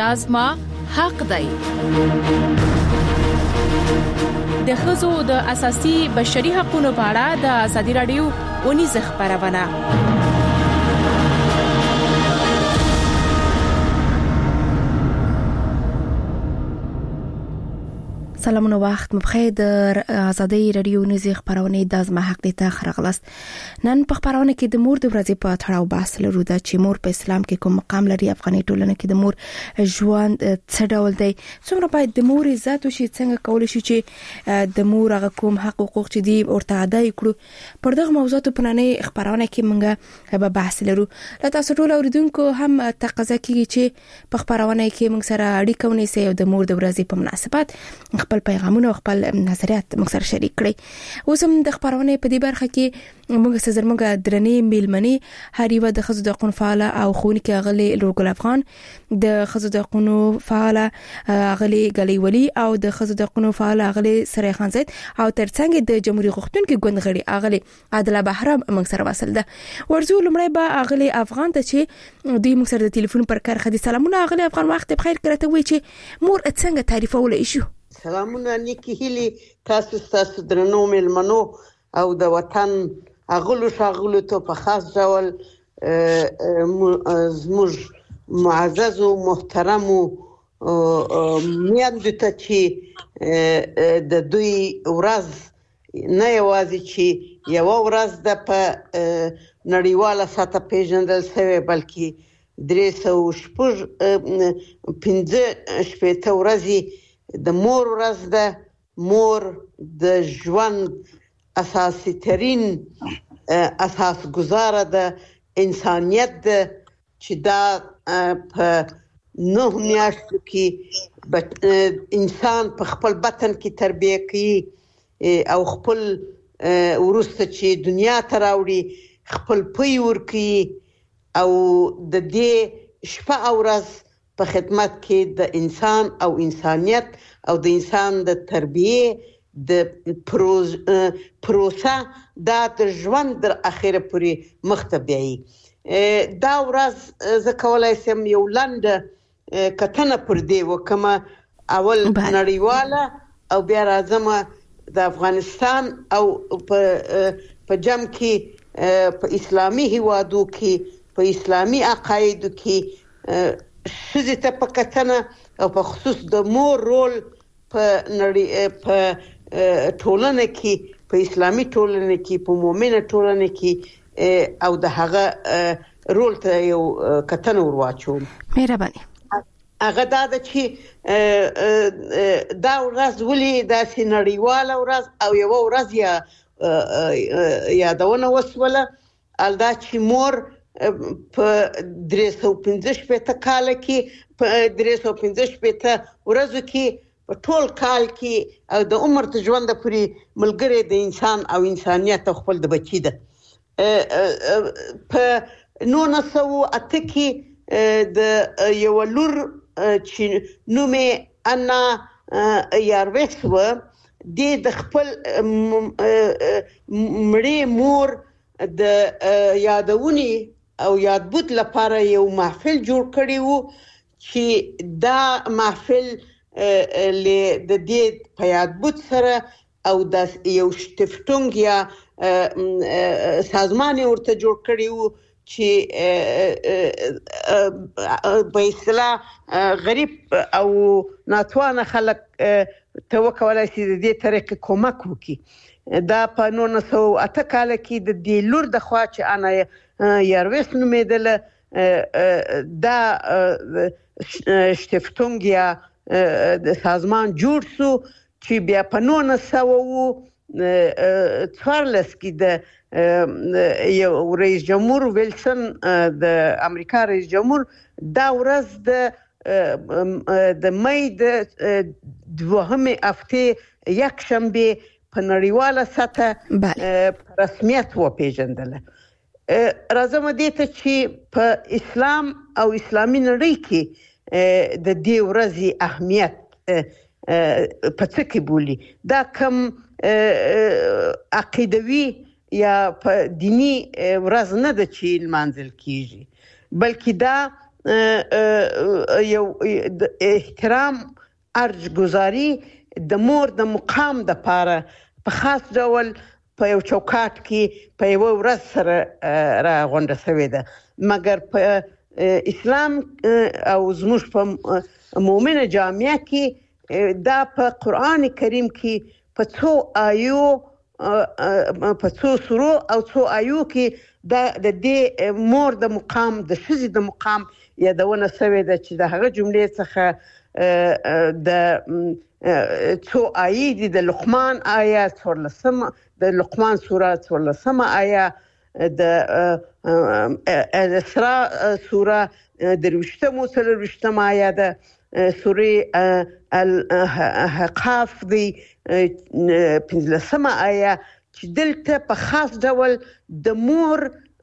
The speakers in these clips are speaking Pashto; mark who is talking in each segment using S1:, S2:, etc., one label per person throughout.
S1: دا زما حق دی. د ښځو د اساسي بشري حقوقو په اړه د ازادي رادیو ونیزه خبرونه. سلامونه وخت مبخیر د ازادي رادیو نيزي خبرونه د ازما حق دي ته خرغلست. نن په خبرونه کې د مور د ورځې په تړاو بحث لرو د چې مور په اسلام کې کوم مقام لري، افغاني ټولنه کې د مور ژوند څه ډول دی، څومره باید د مور عزت وشي، څنګه کول شي چې د مور هغه کوم حقوق چې دی ورته ادا کړو. پر دغه موضوعات په نننۍ خبرونه کې موږ به بحث لرو. لا تاسو ټول اوریدونکو هم تقاضا کوي چې په خبرونه کې موږ سره اړیکه ونیسئ او د مور د ورځې په مناسبت خپل پیغامونه او خپل نظریات موږ سره شریک کړئ. اوس هم د خبرونه په دې برخه کې موږ سره موږ درنې میلمنې هریوه د خزو د قانون فعال او خونکی غلي لورګل افغان، د خزو د قانون فعال غلي غلي ولی او د خزو د قانون فعال غلي سره خان زید او ترڅنګ د جمهوریت غوښتونکو ګوند غړي اغلي عادل بهرام موږ سره وصل ده. ورزو لمړی به اغلي افغان ته چې دوی موږ سره د ټلیفون پر کار خدي. سلامونه اغلي افغان، وخت بخیر. کړته وی چې مور څنګه تعریفول شي؟
S2: سلامونه نیکی هیلی تاسو درنو میلمنو او د وطن اغلو شاغلو ته په خاص ډول زموږ معزز او محترم میاندو ته چې د دوی ورځ نه یوازې چې یو ورځ د په نړیواله سطح پیژندل شوی بلکې 315 ورځې د مور ورځ ده. مور د ژوند اساسي ترين اساس گزاره ده، انسانیت ده چې دا په 9 میاشتو کې انسان په خپل بطن کې تربیه کوي او خپل ورسته چې دنیا ته راوړي خپل پي ورکي او د دې شپه او ورځ په خدمت کې د انسان او انسانیت او د انسان د تربیه د پروسه د ژوند در اخره پورې مختبعي. دا ورځ زه کولای سم یو لنډ کتنه پر دی وکما اول نړیواله او بیا راځم د افغانستان او په جمع کې په اسلامي هیوادو کې په اسلامي عقایدو کې شذ ته په کتنه او په خصوص د مور رول په ټولنه کې په اسلامي ټولنه کې په مؤمنه ټولنه کې او د هغه رول ته یو کتنه ورواچوم.
S1: مهرباني.
S2: هغه دا چې دا ورځ ولې داسې نړیواله ورځ او یو ورځ یادونه وسوله الدا چې مور په 315 کال کې په 315 ورځو کې په ټول کال کې او د عمر ته ژوند پورې ملګری د انسان او انسانیت خپل د بچی ده. په 1908 کې د یو لور چې نومه انا یارویس و د خپل مړی مور د یادونی او یادبوت لپاره یو محفل جوړ کړی وو چې دا محفل د دې په یادبوت سره او د یو شتفتونګ یا سازمان ورته جوړ کړی وو چې په اصطلاح غریب او ناتوانه خلک ته وکولای شي د دې طریقې کومک وکړي. دا په 1908 کال کې د دې لور د خوا چې انا یارویس نومېدله دا شتفتونګ یا سازمان جوړ شو چې بیا په 1914 کې د یو رئیس جمهور ویلسن د امریکا رئیس جمهور دا ورځ د مې د 2 هفته یک شنبه په نړیواله سطح رسمیت وپیژندله. راځم دې ته چې په اسلام او اسلامي نړۍ کې د دې ورځې اهمیت په څه کې بولي. دا کوم عقیدوي یا په دینی ورځ نه ده چې لمانځل کیږي، بلکې دا یو احترام ارجګزاري د مور د مقام د پاره په خاص ډول په یو چوکاټ کې په یو ورځ سره را غونډه شوې ده مګر په اسلام او زموږ په مؤمنه جامعه کې دا په قران کریم کې په څو آیو په څو سورو او څو آیو کې د دې مور د مقام د ښځې د مقام یادونه شوې ده چې د هغه جملې څخه د څو آیې د لقمان آیه 14 د لقمان سوره 14 آیه د الاسراء سوره 23 آیه ده سوره الحقاف دی 15 آیه چې دلته په خاص ډول د مور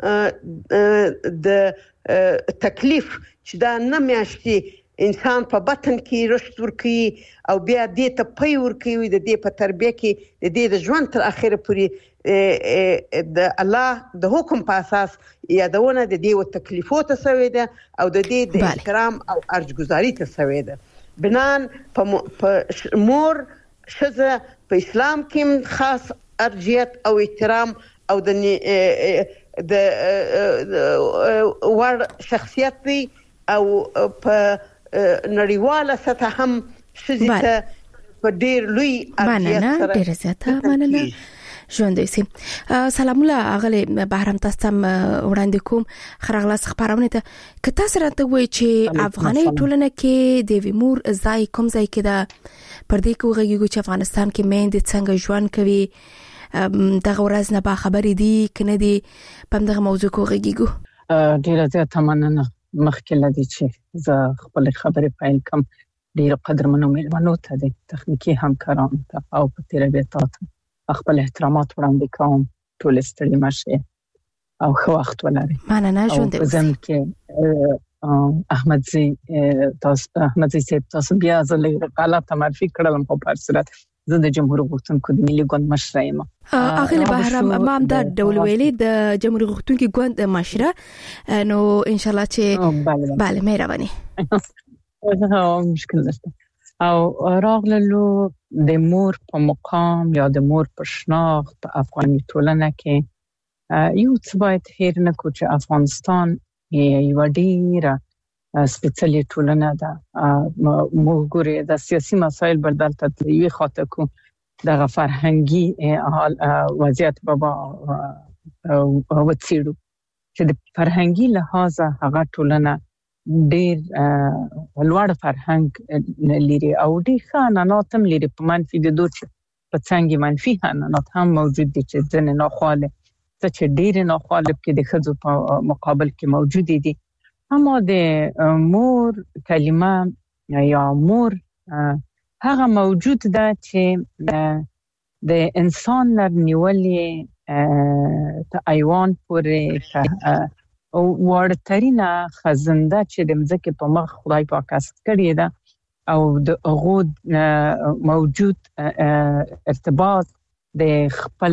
S2: د تکلیف چې دا نه میاشتي انسان په بطن کې رشد ورکوي او بیا دې ته پي ورکوي د دې په تربیه کې د دې د ژوند تر اخره پورې د الله د حکم په اساس یادونه د دې و تکلیفو ته شوې ده او د دې د احترام او ارجګزاري ته شوې ده بنان په مور ښځه په اسلام کې خاص ارجیت او احترام او د ور شخصیت دی او په نړیواله سطح هم ښځې ته په ډېر لوی ارجیت سره
S1: ډېر زیاته مننه ژوند سي سلامونه اغله بهرام تاسو وړاندې کوم خرغلاس خبرونه ته که تاسو راته وایي چې افغاني ټولنه کې د ویمور ځای کوم ځای کې ده پر دې کوغږي چې افغانستان کې مېندې څنګه ژوند کوي دغه ورځ نه با خبرې دي کنه دي په دغه موضوع کوغږي
S3: ډیره زیاته مننه مخکې لدی چې زه خپل خبرې پیل کوم ډیر قدرمنو مېلمنو ته د تخنیکی همکارانو ته او په تربیتات خپل احترامات وړاندې کوم ټول ستړي مشه او خو وخت ولري
S1: مننه ژوند
S3: زم کې احمدزي تاسو بیا زله غلطه معرفي کړم په پر صورت زه د جمهور غوښتونکو د ملي ګوند مشر یم
S1: اغله بهرام امام د ډول ویلي د جمهور غوښتونکو ګوند مشره نو ان شاء الله چې bale مهرباني
S3: مشکل نشته او راغلو د مور په مقام یا د مور په شناخت په افغاني ټولنه کې یو څه باید هیر نه کو چې افغانستان یو ډیره سپیڅلې ټولنه ده موږ د سیاسي مسایل بدلته یوه خاطر کو د فرهنګي وضعیت بابا وڅېړو چې د فرهنګي لحاظه هغه ټولنه ډېر لوړ فرهنګ لري او ډېر خانانات هم لري په منفي د دوی په څنګه منفي خانانات هم موجود دي چې ځنه ناخواله چې ډېر ناخواله کې د خځو په مقابل کې موجود دي اما د مور کلمه یا مور هغه موجود ده چې د انسان لرنیولې ته ایوان پورې او ورترینه خزنده چې د مځکه په مخ خدای پاک اس کړی ده او د غود موجود ارتباط د خپل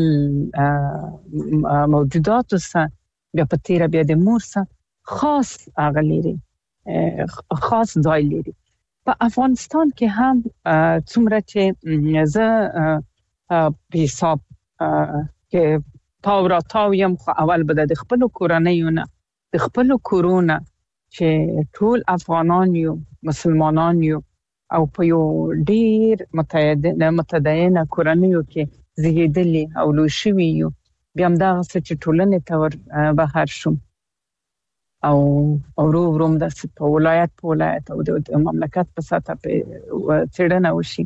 S3: موجودات سره بیا په تیر بیا د مور سره خاص اغلیری خاص ځای لري په افغانستان کې هم څومره چې زه په حساب کې تاو یم خو اول به د خپل کورنیونه د خپل کورونا چې ټول افغانان یو مسلمانان یو او په یو ډیر متدینه کورنیو کې زیږیدلي او لوشوي یو بیا هم دا چې ټولنه تور بهر شوم او روم د ولایت او د مملکت په سطح په څېړنه وشي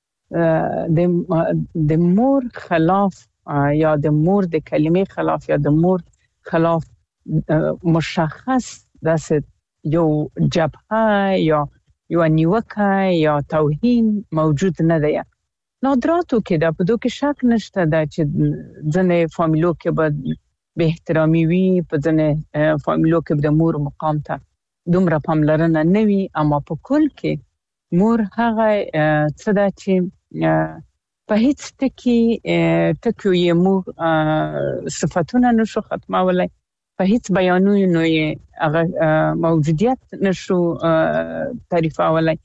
S3: د مور خلاف یا د مور د کلمې خلاف یا د مور خلاف مشخص داسې یو جبهه یا یو نیوکه یا توهین موجود نه دی نادراتو کې د په دوه کې شک نشته دا چې ځنې فامیلو کې به احترامي وي په ځنې فامیلو کې د مور مقام ته دومره پاملرنه نه وي اما په کل کې مور هغه څه ده چې په هیڅ ټکي یې مور صفاتونه نشو ختمولای په هیڅ بیانونو یې هغه موجودیت نشو تعریفولای.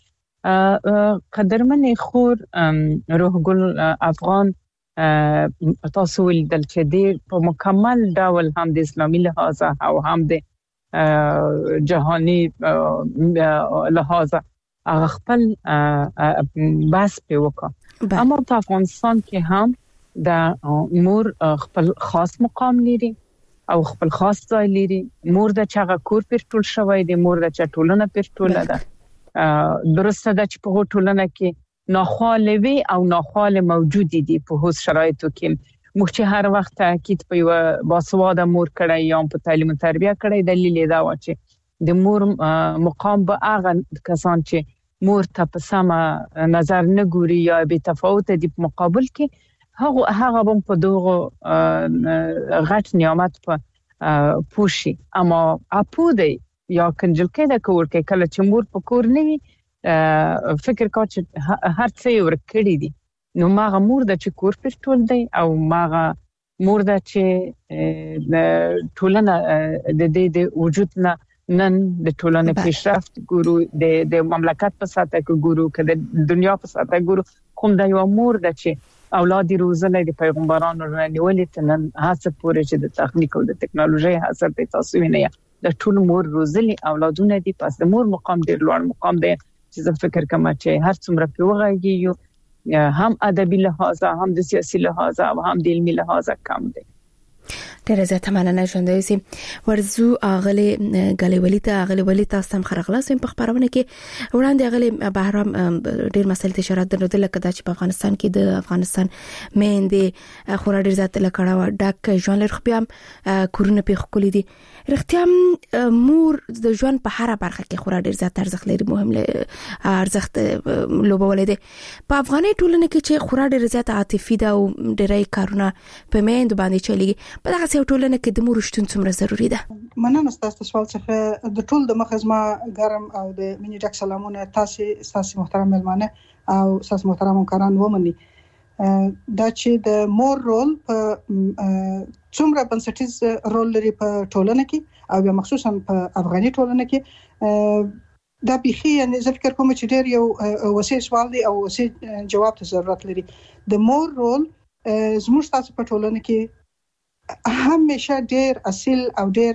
S3: قدرمن خور روح ګل افغان تاسو ول چې د په مکمل ډول هم د اسلامي لحاظ او هم د جهاني لحاظ هغه خپل بس په وکړه. اما په افغانستان کې هم د مور خپل خاص مقام لري او خپل خاص ځای لري. مور د چاغه کور پر ټول شوی دی، مور د چا ټولنه پر ټوله ده. درسته ده چې په ټولنه کې ناخوالوي او ناخواله موجود دي په هوس شرایطو کې. موږ چې هر وخت تاکید په یو باسواده مور کړی یا په تعلیم او تربیه کړی، دلیل دا و چې د مور مقام به هغه کسان چې مور ته په سمه نظر نه ګوري یا به تفاوت دي په مقابل کې هغه هم په دغه غټ نعمت په پوشي. اما اپو دی یا کنجل کې د کور کې کله چې مور په کور نه وي فکر کا چې هر څه ورکړي دي، نو ماغه مور د چې کور پر ټول دی او ماغه مور د چې ټولنه د دې د وجود نه نن د ټولنې پیشرفت ګورو، د مملکت په ساته کې ګورو، که د دنیا په ساته ګورو، کوم د یو مور د چې اولاد روزلې د پیغمبرانو رانیولې ته نن هڅه پورې چې د تخنیک او د ټکنالوژي هڅه په تاسو وینئ د ټول مور روزلې اولادونه دي. پس د مور مقام ډیر لوړ مقام دی چې زه فکر کوم چې هر څومره په وغږیږي هم ادبي لحاظ هم د سیاسي لحاظ او هم د علمي لحاظ کم دی.
S1: ډیره زیاته مننه ژوندۍ سي ورزو اغلی غلي ولي تاسو هم خرغلاس په خبرونه کې وړاندې اغلی بهرام ډیر مسایل ته اشاره درلودل کده چې په افغانستان کې د افغانستان مېندې خورا ډیر زیات لکړه ډک ژوند لري، خو بیا کورونه په خولې دي. رښتیا مور د ژوند په هر برخه کې خورا ډیر زیات ارزښت لري، مهم ارزښت لوبولې دي. په افغاني ټولنه کې چې خورا ډیر زیات عاطفي ده او ډیرای کارونه په مېند باندې چلیږي، په دغه څو ټولنه کې د مور شتون څومره ضروری ده؟
S4: مننه ستاسو سوال څخه. د ټول د مخزما ګرم او د مینې ډک سلامونه تاسو محترم ملمانه او تاسو محترم همکاران ومني. دا چې د مور رول په څومره بنسټیز رول لري په ټولنه کې او مخصوصا په افغاني ټولنه کې، دا بيخي یعنی زه فکر کوم چې ډېر یو وسیع سوال دی او وسیع جواب ته ضرورت لري. د مور رول زموږ تاسو په ټولنه کې همیشه ډیر اصیل او ډیر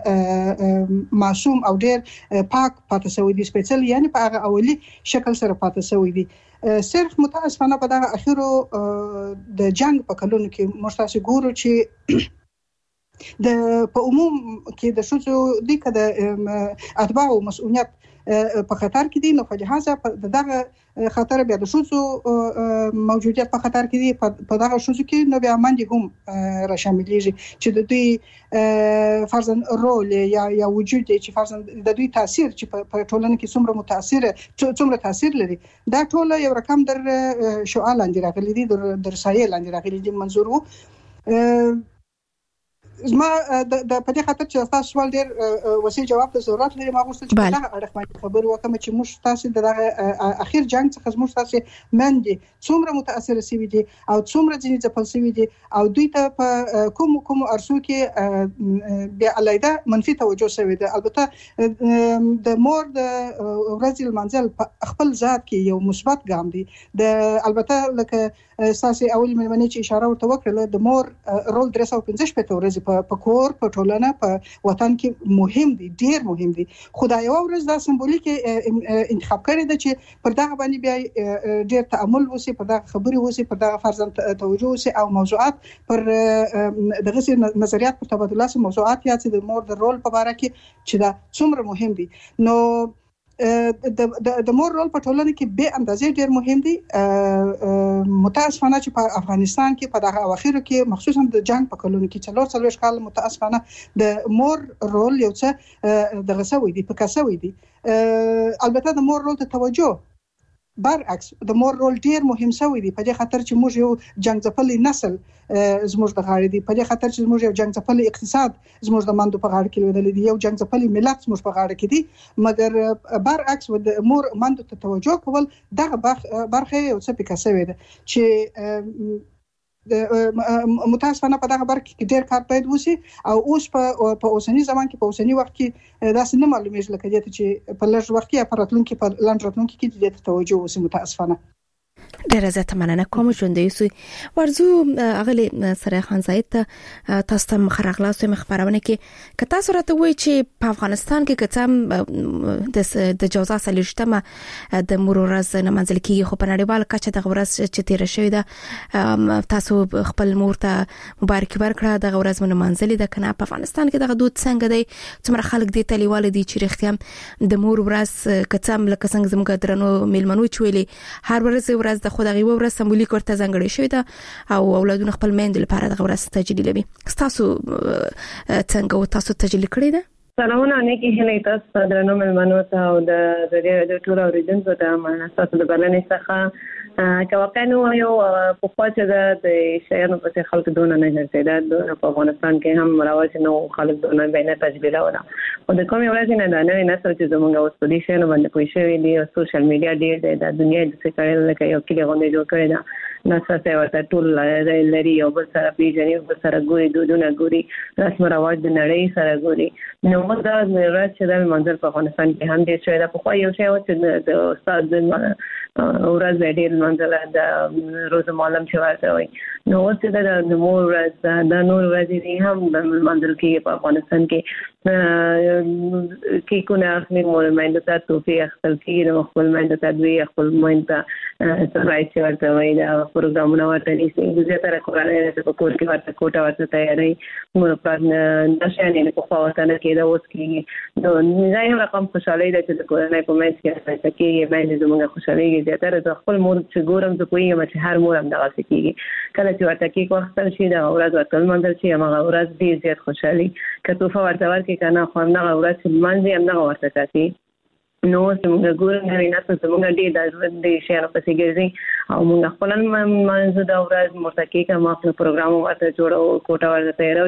S4: معصوم او ډیر پاک پاتې شوی دی، سپیشل یعنی په هغه اولی شکل سره پاتې شوی دی. صرف متاسفانه په دغه اخیرو د جنگ په کلونو کې موږ تاسو ګورو چې د په عموم کې د شوزو د کده اتباع او مسؤلیت په خطر کې دي، نو په لحاظه دغه خطر بیا د شوزو موجودیت په خطر کې دي. په دغه شوزو کې نو بیا باندې هم را شاملېږي چې د دوی فرضاً رول یا وجود چې فرضاً د دوی تاثیر چې په ټولنه کې څومره تاثیر لري، دا ټول یو رقم در شعاع لاندې راغلي دي، در سایه لاندې راغلي دي. منظور وو زما د په دې خاطر چې تاسو سوال ډېر وسیع جواب ته ضرورت لري، ما غوښتل چې دا اړه باندې خبر وکم چې موږ تاسو د اخیر جنگ څخه موږ تاسو مندي څومره متاثر شوي دي او څومره ځینې ځپل شوي دي او دوی ته په کوم ارسو کې بیا علیده منفي توجه شوی دی. البته د مور د ورځې المنزل په خپل ذات کې یو مثبت ګام دی. البته لکه اساسي اول ملمنې چې اشاره ورته وکړه، د مور رول 315 ورځې په کور په ټولنه په وطن کې مهم دي، ډیر مهم دي. خدای یو ورځ دا سمبولیک انتخاب کړی دی چې پر دغه باندې بیا ډیر تأمل وسی، پر دغه خبرې وسی، پر دغه فرضاً توجه وسی او موضوعات پر دغه نظریات پر تبادله سي موضوعات یا چې د مور د رول په اړه کې چې دا څومره مهم دي. نو د مور رول په ټولنه کې به اندازې ډیر مهم دي. متاسفانه چې په افغانستان کې په دغه اواخرو کې مخصوصا د جنگ په کلونو کې 4 کال متاسفانه د مور رول یو څه دغه سوي دي، په کسوي دي. البته د مور رول ته توجه برعکس د مور رول ډیر مهم شوی دی، په دې خاطر چې موږ یو جنگ ځپلي نسل زموږ د غاړې دی، په دې خاطر چې موږ یو جنگ ځپلي اقتصاد زموږ د ماندو په غاړه کې لیدل دي، یو جنگ ځپلي ملت زموږ په غاړه کې دي. مګر برعکس د مور ماندو ته توجه کول دغه برخه یو څه پکې شوی دی چې متاسفانه په دغه برخه کې ډېر کار باید وشي او اوس په اوسنی زمان کې په اوسنی وخت کې داسې نه معلومیږي لکه دې چې په لږ وخت کې په راتلونکي په لاندې راتلونکي کې دې توجه وشي متاسفانه.
S1: ډېر زیات مننه کوم ژوندې سو ورزو اغلی سره خان زاید تاسو ته مخرغلاس مخبرونه کې که تاسو راته وایي چې په افغانستان کې کتم د جوزا سلیشتمه د مرورز نه منځل کېږي خو په نړیوال کچه د غورز چې تیر شوی ده تاسو خپل مور ته مبارکي ورکړه د غورز من منځل د کنه په افغانستان کې د دود څنګه دی څومره خلک دي تلیواله دي چې رښتیا د مور ورځ کتم لکه څنګه زموږ درنو میلمنو چويلي هر ورځ د خدای ورځ سمبولیک ورته ځانګړی شوی ده او اولادونه خپل میندل لپاره د ورځ تجلیلوي تاسو څنګه تاسو تجلیل کړی ده؟
S5: سلامونه نیکی هلې تاسو درنو مېلمنو ته او د ټول اوریدونکو ته مننه تاسو د بلنې څخه که واقعا یو په خواته د شیانو په خلک دونه نه ګرځیدا په افغانستان کې هم رواج نو خلک دونه بینه تجلیل ولا او د کومې ورځې نه دا نوې نسل چې زموږ اوس په دې شیانو باندې پوه شوی دی او سوشل میډیا ډېر د دنیا د څه کړل لکه یو کلی غونډه جوړ کړی دا ناسته ورته ټول لري او بل سره پیژني بل سره ګوري دودونه ګوري رسم رواج د نړۍ سره ګوري نو موږ دا راځي چې د منځل په افغانستان کې هم ډېر شوی دا په خو یو شی و چې د استاد ورځ ډېر منځل د روز معلم چې ورته وي نو چې د مور ورځ د نور ورځې هم د منځل کې په افغانستان کې کومه اخلي مور مېنده ته توفي خپل کې د خپل مېنده ته دوی خپل مېنده سپرایز ورته وي دا پروګرامونه ورته نيسي زیاتره کورانه په کور کې ورته کوټه ورته تیاری مور په نشانه په خواته نه کېده اوس کې نو نه یو رقم خوشاله ده چې د کورانه په مېنځ کې چې باندې زموږه خوشاله زیاتره د خپل مور چې ګورم ته کوی چې هر مور هم دغه کېږي کله چې ورته کې وخت شي دا ورځ ورته منځل شي هغه ورځ ډېر زیات خوشالي کته ورته ورکې کنه خو نه ورځ چې منځي هم نه ورته کوي نو څنګه ګورم نه نه څه څنګه دې د شهر په سیګرزي او موږ خپل منځ دا ورځ مرتکې کوم خپل پروګرام ورته جوړو کوټه ورته یو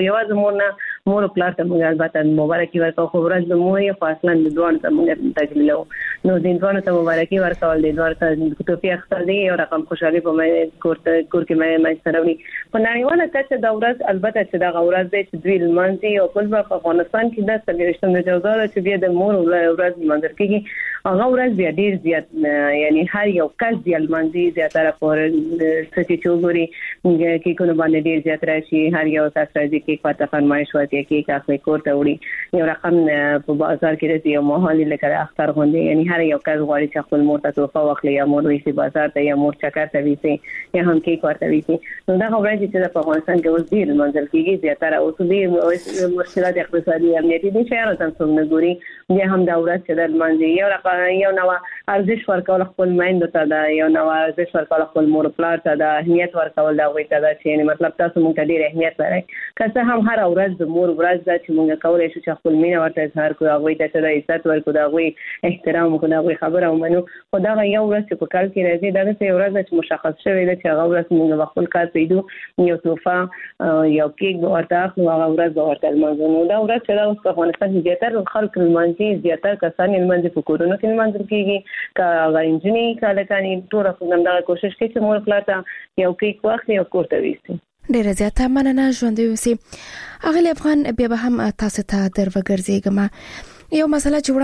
S5: یو مور پلاټ موږ البته مبارکي ورکو خو ورځ د مورې فاصله د دوه ته موږ تجلیلو نو د دوه ته مبارکي ورکول د دوه ته توفیق اختر دی یو رقم خوشالي په مې کور کې مې سره په نړیواله کچه دا ورځ البته چې دا ورځ د دوی منځي او په افغانستان کې د سلیشتم د جوزار چې بیا د مور ورځ منځر کې هغه ورځ بیا ډیر زیات یعنی هر یو کس دی المنځي زیاتره پر ستې چوغوري کې کوم باندې ډیر زیات راشي هر یو تاسو راځي کې پاته فرمایش وته کې کافي کوټه وړي یو رقم په بازار کې دی یو مهالي لکه اختر غونډه یعنی هر یو کس غواړي چې خپل مور ته توفه واخلي یا مور وي بازار ته یا مور چکر ته وي یا هم کې کوټه وي نو دا ورځ چې په افغانستان کې اوس ډیر منځل کېږي زیاتره اوس دې مشکلات اقتصادي امنیتي دي چې هر څه څنګه ګوري بیا هم دا ورځ چې د منځي یو نو ارزش ورکول خپل مایند ته دا یو نو ارزش ورکول خپل مور پلار ته دا اهمیت ورکول دا وایي دا چې مطلب تاسو مونږ ته ډیر اهمیت لري که هم هر ورځ د مور ورځ دا چې مونږ کولای شو چې خپل مینه ورته اظهار کوو هغه ته د عزت ورکو دا وایي احترام کوو دا وایي خبره ومنو خو دا یو ورځ چې په کال کې راځي دا یو ورځ چې مشخص شوی دی چې هغه ورځ مونږ خپل کار پیډو یو توفه یو کیک ورته خو هغه ورځ ورته منځو دا ورځ چې دا اوس په افغانستان کې زیاتره خلک منځي زیاتره کسان منځي په کورونو کې منځل کېږي کا انجنی کالکانی ټول خپل دا کوشش کوي چې مور پلاټه یو کیک واخلي او کوټه ویسي
S1: ډېر زیاته مننه ژوند وسی اغلی افغان بیا به هم تاسو ته دروګرځيګم یو مسله چې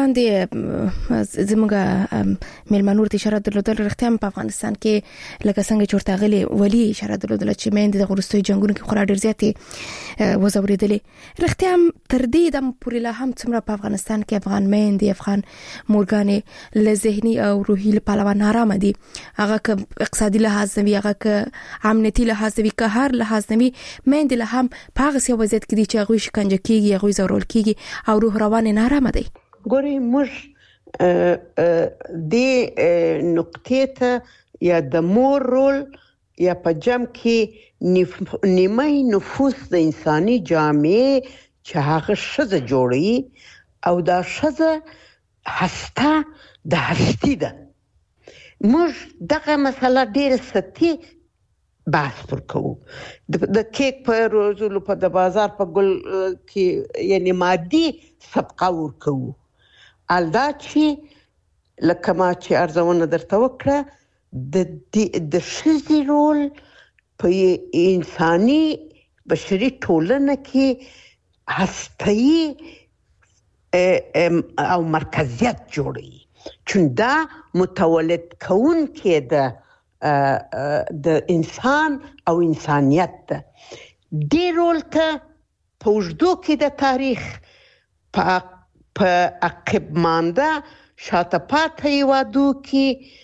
S1: وړاندې زموږه میلمنور ته اشاره درلودل رښتیا په افغانستان کې لکه څنګه چورته غلي ولی اشاره درلودل چې مېند د غورستوي جنگونو کې خورا ډېر زیاتې وزوریدلې رښتیا تر دې د پورې لا هم څومره په افغانستان کې افغان مېند افغان مورګانې له ذهني او روحي لپاره نارامه دي هغه ک اقتصادي لحاظ وي هغه ک امنیتي لحاظ وي که هر لحاظ وي مېند له هم په هغه څه وضعیت کې دي چې هغه شکنجه کیږي هغه زورول کیږي او روح روان نارامه
S2: ګوري موږ د نقطې ته یا د مور رول یا په جمع کې نیمه نفوس د انساني جامعه چې هغه شزه جوړي او دا شزه هسته د هستی ده موږ دغه مسله ډېر سطحي بحث پر کوو د کیک په روزلو په د بازار په ګل کې یعنی مادي سبقه ورکوو الدا چې لکه ما چې ارزونه درته وکړه د شذي رول په انساني بشري ټولنه کې هسته‌ای او مرکزیت جوړي، چون دا متولد کون کې د انسان او انسانیت ده. دې رول ته په اوږدو کې د تاریخ په عقب مانده شاته پاته هیوادو کې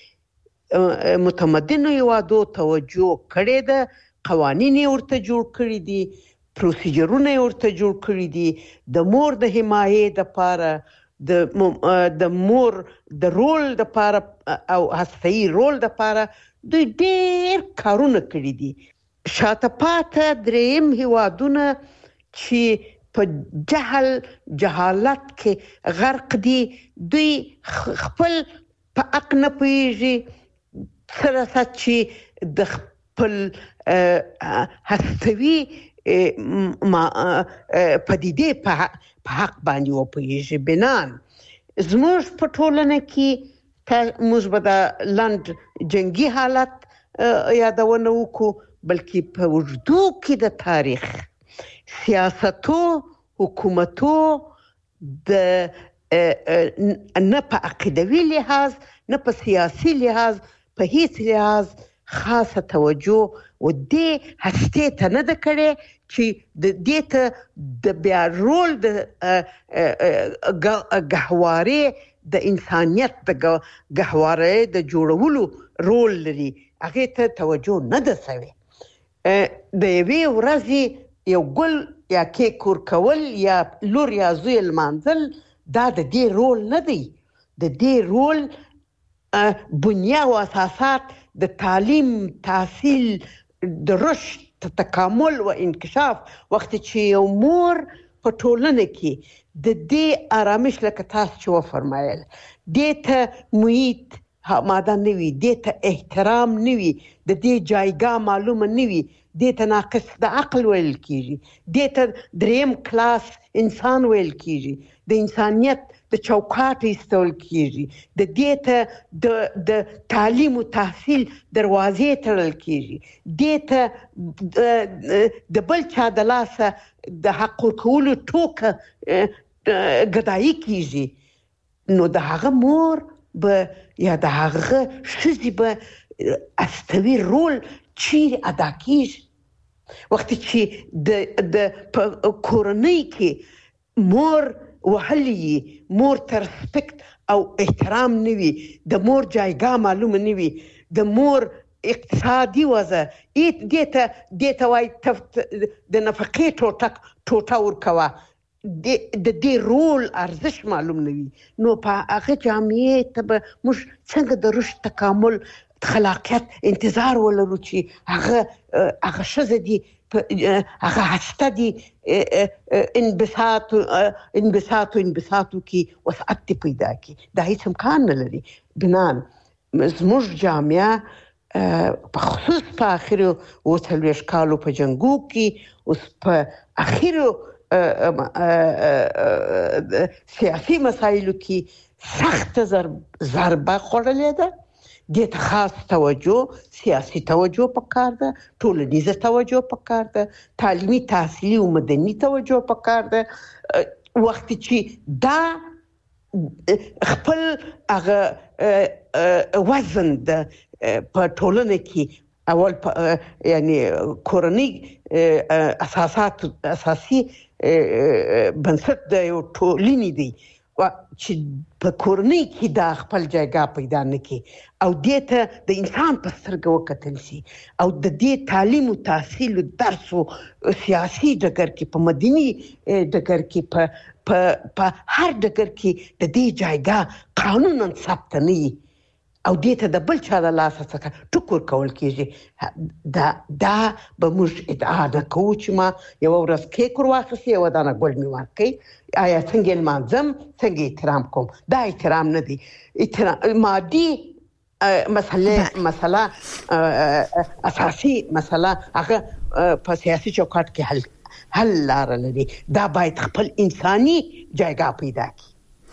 S2: متمدنو هیوادو توجه کړې ده، قوانین یې ورته جوړ کړي دي، پروسیجرونه یې ورته جوړ کړي دي، د مور د حمایې دپاره، د مور د رول دپاره او هسته‌ایي رول دپاره دوی ډېر کارونه کړي دي. شاته پاته دریم هیوادونه چې په جهالت کې غرق دي، دوی خپل په حق نه پوهېږي، څه رسه چې د خپل هستوي پدیدې په حق باندې وپوهېږي. بنان زموږ په ټولنه کې موږ به د لنډ جنګي حالت یادونه وکړو، بلکې په اوږدو کې د تاریخ سیاستو حکومتو د نه په عقیدوي لحاظ نه په سیاسي لحاظ په هیڅ لحاظ خاصه توجه و دې هستې ته نه ده کړې چې د دې ته د بیا رول د ګهوارې د انسانیت د ګهوارې د جوړولو رول لري، هغې ته توجه نه ده شوې. د یوې ورځې یو ګل یا کیک ورکول یا لور یا زوی لمانځل دا د دې رول نه دی. د دې رول بنیه او اساسات د تعلیم، تحصیل، د رشد، تکامل و انکشاف. وخت چې یو مور په ټولنه کې د دې آرامش لکه تاسو چې وفرمایل دې ته محیط ماده نه وي، دې ته احترام نه وي، د دې جایګاه معلومه نه وي، دې ته ناقص د عقل ویل کېږي، دې ته دریم کلاس انسان ویل کېږي، د انسانیت د چوکاټ ایستل کېږي، د دې ته د تعلیم او تحصیل دروازې تړل کېږي، دې ته د بل چا د لاسه د حق ورکولو ټوکه ګدایي کېږي. نو د هغه مور به یا د هغه ښځې به استوي رول چیرې ادا کېږي؟ وخت چې د کورنۍ کې مور وهلي، مور ته رسپکت او احترام نه وي، د مور جایګاه معلومه نه وي، د مور اقتصادي وضع دې ته وایي د نفقې ټوټه ورکوه، د دې رول ارزښت معلوم نه وي، نو په هغه جامعې ته به موږ څنګه د رشد، تکامل، خلاقیت انتظار ولرو چې هغه ښځه دي، هغه هسته دي، انبساطو کې وسعت دې پیدا کړي؟ دا هیڅ امکان نه لري. بنان زموږ جامعه په خصوص په اخرو 40 کالو په جنګو کې اوس په اخرو سیاسي مسایلو کې سخت ضربه خوړلې ده. دې ته خاص توجه، سیاسي توجه پکار ده، ټولنیزه توجه پکار ده، تعلیمي، تحصیلي او مدني توجه پکار ده. وخت چې دا خپل هغه وزن ده په ټولنه کې اول یعنی کورنۍ اساسي بنسټ د یو ټولنې دی چې په کورنۍ کې دا خپل جایګاه پیدا نه کړي او دې ته د انسان په سترګه وکتل شي او د دې تعلیم او تحصیل او درس او سیاسي ډګر کې په مدني ډګر کې په هر ډګر کې د دې جایګاه قانونا ثبت نه وي او دې ته د بل چا د لاسه څخه ټکور کول کېږي. دا به موږ ادعا نه کوو چې ما یوه ورځ کیک ورواخیستې یوه دانه ګل مې ورکړی، آیا څنګه یې لمانځم، څنګه احترام کوم؟ دا احترام نه دی. مادي مسله اساسي مسله هغه په سیاسي چوکاټ کې حل لاره لري. دا باید خپل انساني جایګاه پیدا کړي.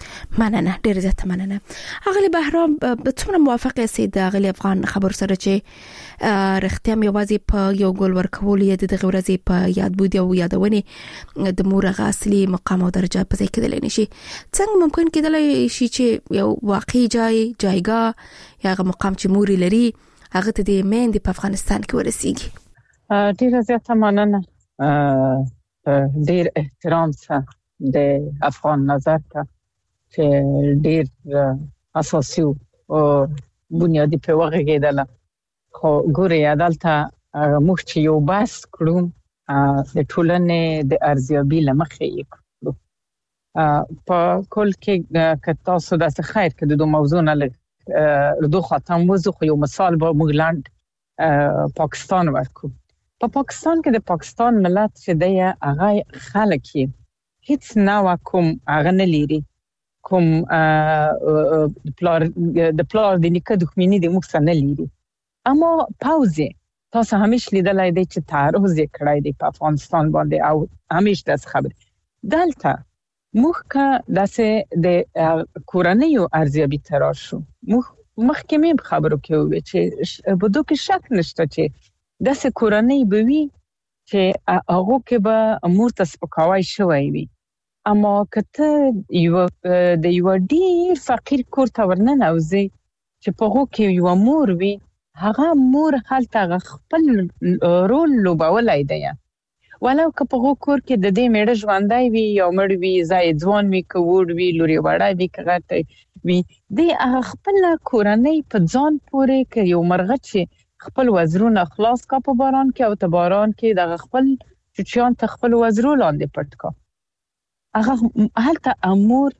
S1: مننه، ډیر زیات مننه. اغلی بهرام به څومره موافق یاست د اغلی افغان خبر سره چې رښتیا یوازې په یو ګول ورکول یا د غورځي په یاد بود او یادونه د مور غاصلي مقام او درجه په ځای کېدل نشي؟ څنګه ممکن کېدل شي چې یو واقعي جایګه یا مقام چې مور لري هغه ته د میندې په افغانستان کې ورسیږي؟
S3: ډیر زیات مننه. ډیر احترام سره د افغان نظر ته چې ډیر اساسي او بنیادی په وغږیدل. خو ګوري عدالت موږ چې یو بحث کړو د ټولنې د ارزیابي لمخې یې کړو. په کل کې تاسو د خیر کې د موضوع نه دوه خاطر موضوع خو یو مثال به موږ لاند پاکستان ورکو. په پاکستان کې د پاکستان ملت چې دی هغه خلک هیڅ نوع کوم هغه نه لري، کوم د پلار د نیکه دښمنی د موږ سره نه لري. اما پاوزه تاسو همیشه لیدلای دی چې تعرض کړای دی په افغانستان باندې او همیشه داس خبر دلته موږ که داسې د کورنیو ارزیابي ترار شو. مخکې مې خبرو کې وې چې بده کې شک نشته چې داسې کورنۍ به وي چې هغه کې به امور تسپکاوي شوی وي. اما کته یو ډیر فقیر کور ته ورننوځي چې په هغه کې یو مور وي، هغه مور هلته خپل رول لوبولای دی. ولو که په هغه کور کې د دې میړه ژوندای وي یا مړ وي، زاید ځوان وي، کوړ وي، لوري وړای وي، کغه وي، د خپل کورنۍ په ځان پورې کې یو مرغه چې خپل وزرونه خلاص کا په باران کې او ته باران کې د خپل چوچیان ته خپل وزرو لاندې پټ کا. هغه هلته امور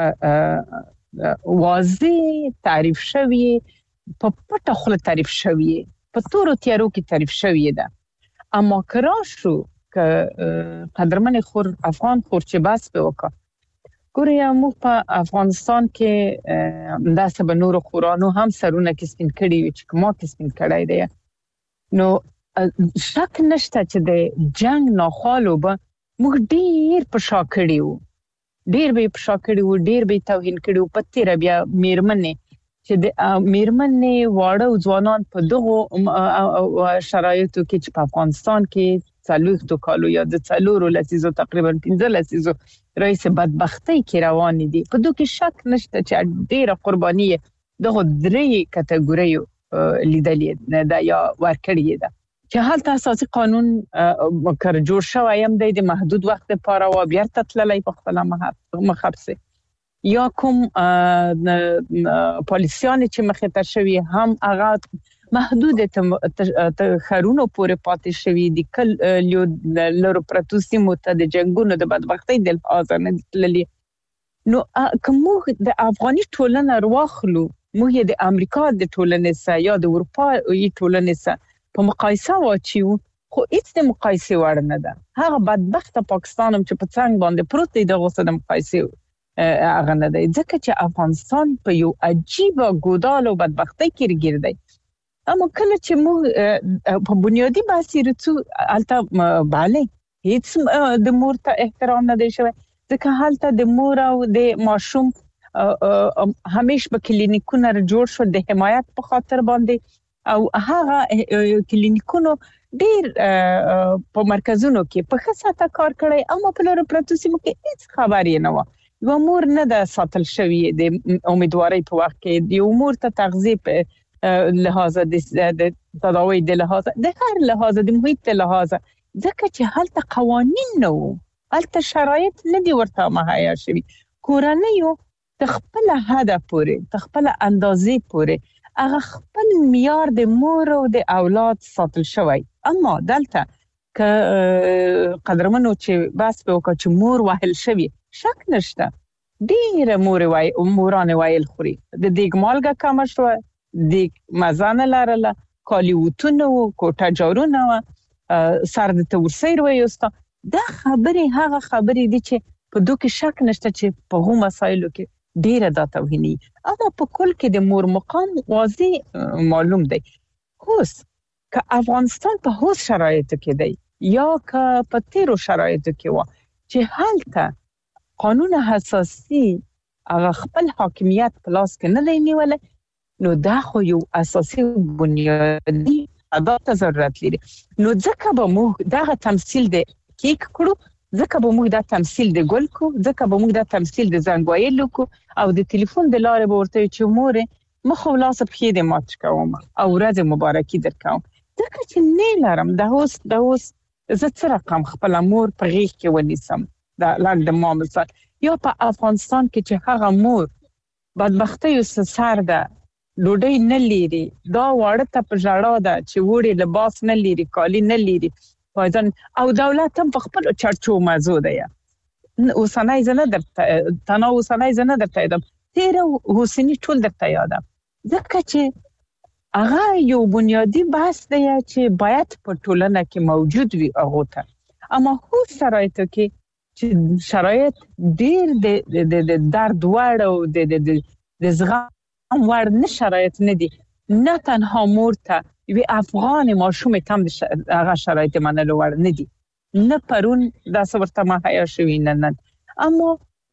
S3: واضح تعریف شوی، په پټه خله تعریف شوی، په تورو تیارو کې تعریف شوی ده. اما کراشو ک قدرمن خور افغان خور چې بس به وکا ګوریا مو په افغانستان کې داسې به نور قرانو هم سرونه کې سپین کړي وي چې ما کې سپین کړای دی. نو شک نشته چې د جنگ ناخالو به موږ ډیر په شا کړي وو، ډیر به په شا کړي وو، ډیر به توهین کړي وو. پتی را بیا میرمنې چې د میرمنې واړه ځوانان په دغه شرایطو کې چې په افغانستان کې څلوختو کالو یا د څلورو لسیزو تقریبا 15 لسیزو رئیس بدبختی کې روان دي. په دوه کې شک نشته چې ډیره قرباني دغه درې کټګوریو لیدلې ده یا ورکړې ده چې حالت اساسي قانون کر جوړ شوی هم د محدود وخت لپاره و بیا تطللای په خپل مخابسه یا کوم پالیسیان چې مخه تر شوی هم هغه محدود خرونو پورې پاتې شوی دي. کل لرو پرتوسی مت د جنگونو د بدبختی د اذن تللی. نو کوم د افغاني ټولنه رواخلو موږ د امریکا د ټولنې سره یا د اروپا ټولنې سره په مقایسه واچو، خو هیڅ د مقایسه وړ نه ده. هغه بدبخت پاکستان هم چې په څنګه باندې پروت دی دغه سره مقایسه هغه نه دی، ځکه چې افغانستان په یو عجیب ګودال او بدبختی کې ګرځي. اما کله چې موږ په بنیادی بحث رچو البته bale هیڅ د مور ته احترام نه دی شوی، ځکه حالت د مور او د ماشوم همیشه په کلینیکونو جوړ شو د حمایت په خاطر باندې، او هغه کلینیکونو ډیر په مرکزونو کې په خاصه کار کړی. اما په لور پروتوسیمو کې هیڅ خبرې نه و. یو مور نه د ساتل شوی د امیدواري په وخت کې د امور ته تغذیه لحاظه د تداوی د لحاظه د هر لحاظه د محیط لحاظه، ځکه چې هلته قوانین نه وو، هلته شرایط نه دی ورته مهیا شوی. کورنیو تخپل هدف پورې تخپل اندازې پورې هغه خپل معیار د مور او د اولاد ساتل شوی. اما دلته ک قدرمنو چې بس په وکړه چې مور وهل شوی، شک نشته ډیر موران وایل خوري، د دیګ مالګه کم شو، د مزانه لرله، کالیوتونه و، کوټه جارونه و، سر د تورسیر ویستا. دا خبرې هغه خبرې دي چې په دوه کې شک نشته چې په هغو مسایلو کې ډیره دا توهیني. اما په کل کې د مور مقام واضح معلوم دی. اوس که افغانستان په هوس شرایطو کې دی یا که په تیرو شرایطو کې و چې هلته قانون اساسي هغه خپل حاکمیت په لاس کې نه دی نیولای، نو دا خو یو اساسي بنیادی عادت ضرورت لري. نو ځکه به موږ دا تمثيل د کیک کړو، ځکه به موږ دا تمثيل د ګل کو، ځکه به موږ دا تمثيل د زنګ وایلو کو، او د ټلیفون د لارې به ورته چې مور مخ ولاس په خې د مات کوم او ورځ مبارکي درکوم. ځکه چې نه لرم د اوس زه څه رقم خپل مور په غیږ کې ونیسم دا لاګ د مامسات یا په افغانستان کې چې هغه مور بدبختی او سر ده لوډي نه لري، دا واړه ته په ژړا ده چې وړي لباس نه لري، کالی نه لري پایدن، او دولت هم په خپل چرچو موضوع ده. اوسنۍ زنه در تنها اوسنۍ زنه در تایدم تیر حسینی ټول در یادم، ځکه چې هغه یو بنیادی بحث دی چې باید په ټولنه کې موجود وي هغه ته. اما خو شرایطو کې چې شرایط ډیر د درد وړ او د زغم وړ نه شرایط نه دي، نه تنها مور ته وی افغان ماشوم تم هغه شرایط منلو وړ نه دي، نه پرون دا څورته ما حیا شوی نه. اما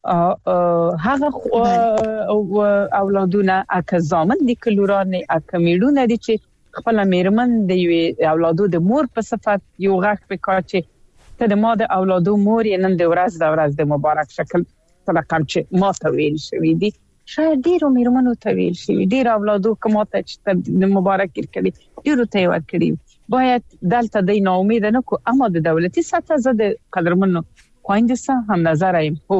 S3: هغه اولادونه اکه زامن دي کلورانه اکه میړونه دي چې خپل میرمن د یو اولادو د مور په صفت یو غږ په کار چې ته د ما د اولادو مور یې نن د ورځ د مبارک شکل رقم چې ما ته ویل شوی دي، شاید ډیرو میرمنو ته ویل شوی، ډیر اولادو کومه ته چې د مبارک کړي ډیرو ته ورکړي. باید دلته د ناامید نه کو، اما د دولتي سطح زده قدرمنو خويندسه هم نظر ایم هو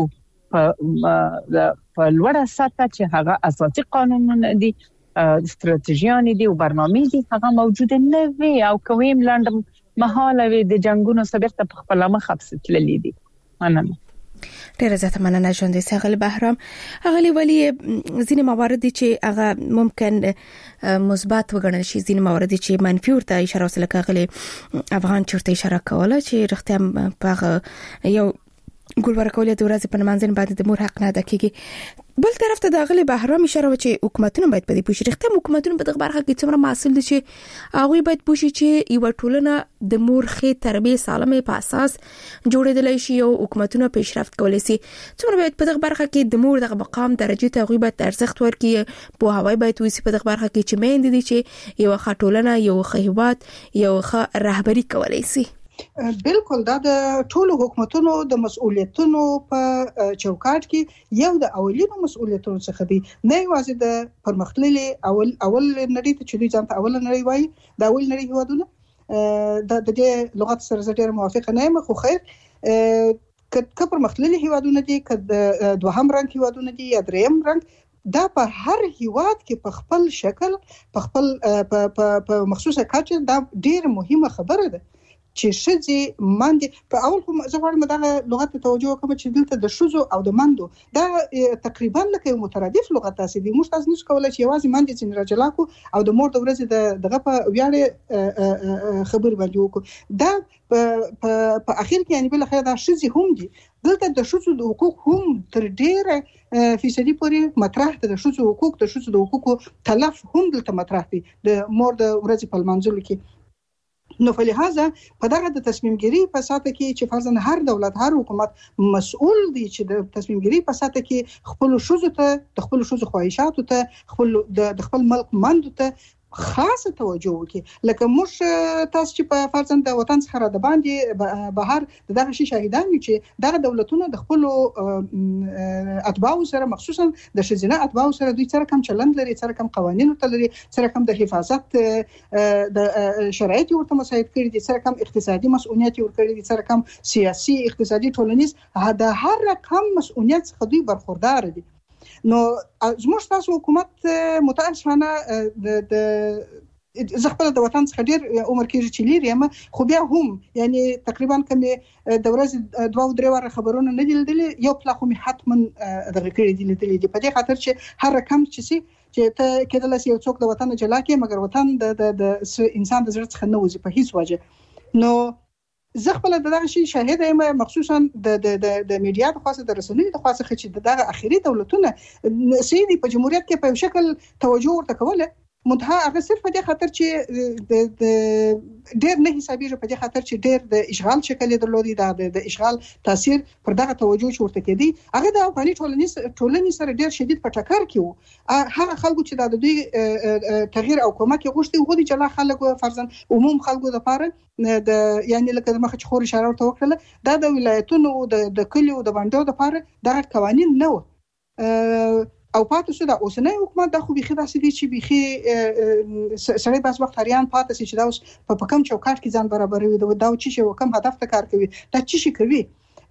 S3: په لوړه سطح چې هغه اساسي قانونونه دي، استراتیژیان دي او برنامه دي هغه موجود نه وي، او کوم لاندم محاله وي د جنگونو سبرت په خپل مخ خپستللی دي. مننه.
S1: ډیره زیاته مننه ژوند ساغل بهرام. اغلی ولی ځینې موارد دي چې هغه ممکن مثبت وګڼل شي، ځینې موارد دي چې منفي ورته اشاره وسله کوي. افغان چورته اشاره کوله چې رښتیا په یو ګل ورکول د ورځې په منځن باندې د مور حق نه ده کیږي. بل طرف ته د غلي بهرام اشاره و چې حکومتونه باید په دې پوښتنه رښتیا حکومتونه په دغه برخه کې څومره مسؤل دي چې هغه باید پوښي چې یو ټولنه د مور خې تربیه سالمه په اساس جوړېدل شي او حکومتونه پیشرفت کولای شي. څومره باید په دغه برخه کې د مور دغه مقام درجه ته هغه باید ارزښت ورکړي، په هواي باید وسی په دغه برخه کې چې مېند دي چې یو ښه ټولنه، یو ښه هیواد، یو ښه رهبری کولای شي.
S4: بالکل دا د ټولو حکومتونو د مسؤلیتونو په چوکاټ کې یو د اولینو مسؤلیتونو څخه دی، نه یوازې د پرمختللي اول نړۍ ته چې دوی ځان ته اول نړۍ وایي، د اول نړۍ هیوادونه د دې لغت سره ډېر موافقه نه یم، خو خیر که پرمختللي هیوادونه دي، که د دوهم رنګ هیوادونه دي یا دریم رنګ، دا په هر هیواد کې په خپل شکل په خپل په مخصوصه کچه دا ډېر مهمه خبره ده چې شذې ماندې په اول کوم ځوړم دغه لغت ته توجه کوم چې دلته د شذو او د مندو دا تقریبا لکه یو مترادف لغت تاسو دي، موږ تاسو نشو کولای چې یوازې ماندې چې راجلا کو او د مور د ورځې دغه په ویاړ خبر باندې وکړو. دا په اخر کې یعنی بل خیر دا شذې هم دي، دلته د شذو د حقوق هم تر ډیره فیصدي پورې مطرح ده، د شذو حقوق د شذو د حقوقو تلف هم دلته مطرح دي د مور د ورځې په منځلو کې. نو فلهذا په دغه د تصمیم ګیری په ساته کې چې فرضاً هر دولت هر حکومت مسؤل دی چې د تصمیم ګیری په ساته کې خپل شوزو ته د خپل شوزو خواهشاتو ته د خپل ملک مندو ته خاصه توجه وکړي. لکه موږ تاسو چې په فرضاً د وطن څخه د باندې بهر دغه شي شاهدان یو چې دغه دولتونه د خپل اتباعو سره مخصوصا د شذینه اتباعو سره دوی سره کم چلند لري، سره کم قوانینو ته لري، سره کم د حفاظت د شرایط ورته مساعد کړي دي، سره کم اقتصادي مسؤلیت ورکړي دي، سره کم سیاسي اقتصادي ټولنیز د هر رقم مسؤلیت څخه دوی برخوردار دي. نو زموږ تاسو حکومت متأسفانه د زغبل د وطن څخه ډیر عمر کې چې لري، اما خو بیا هم یعنی تقریبا کمه د ورځ 2-3 واره خبرونه نه دي، یو پلا خو می حتما دغه کړی دي لیدلې په دې خاطر چې هر رقم چې ته کېدل شي یو څوک د وطن جلا کې، مګر وطن د انسان د زړه څخه نه وځي په هیڅ وجه. نو زه خپل دغه شی شاهد یم، مخصوصا د میډیا د خاصه د رسنیو د خاصه چې دغه اخیری دولتونه سیدي په جمهوریت کې په شکل توجه ورته کوله منتها هغه صرف په دې خاطر چې د ډېر نه حسابيږي په دې خاطر چې ډېر د اشغال شکل درلودي د اشغال تاثیر پر دغه توجه چې ورته کېدی هغه د افغاني ټولنې سره ډېر شدید په ټکر کې وو. هغه خلکو چې د دوی تغییر او کومک غوښتي غوډي چې لا خلکو فرضاً عموم خلکو د پاره د یعنی لکه مخ چې خور اشاره ورته وکړه د ولایتونو د کلیو د باندې د پاره دغه قوانين نه و او پاتې شو د اوسنۍ حکومت د خو بيخي داسې دي چې بيخي سړی بس وخت هریان پاتې شي چې دا اوس په کم چوکاټ کې ځان برابروي دا چې شي وکم هدف ته کار کوي دا چې شي کوي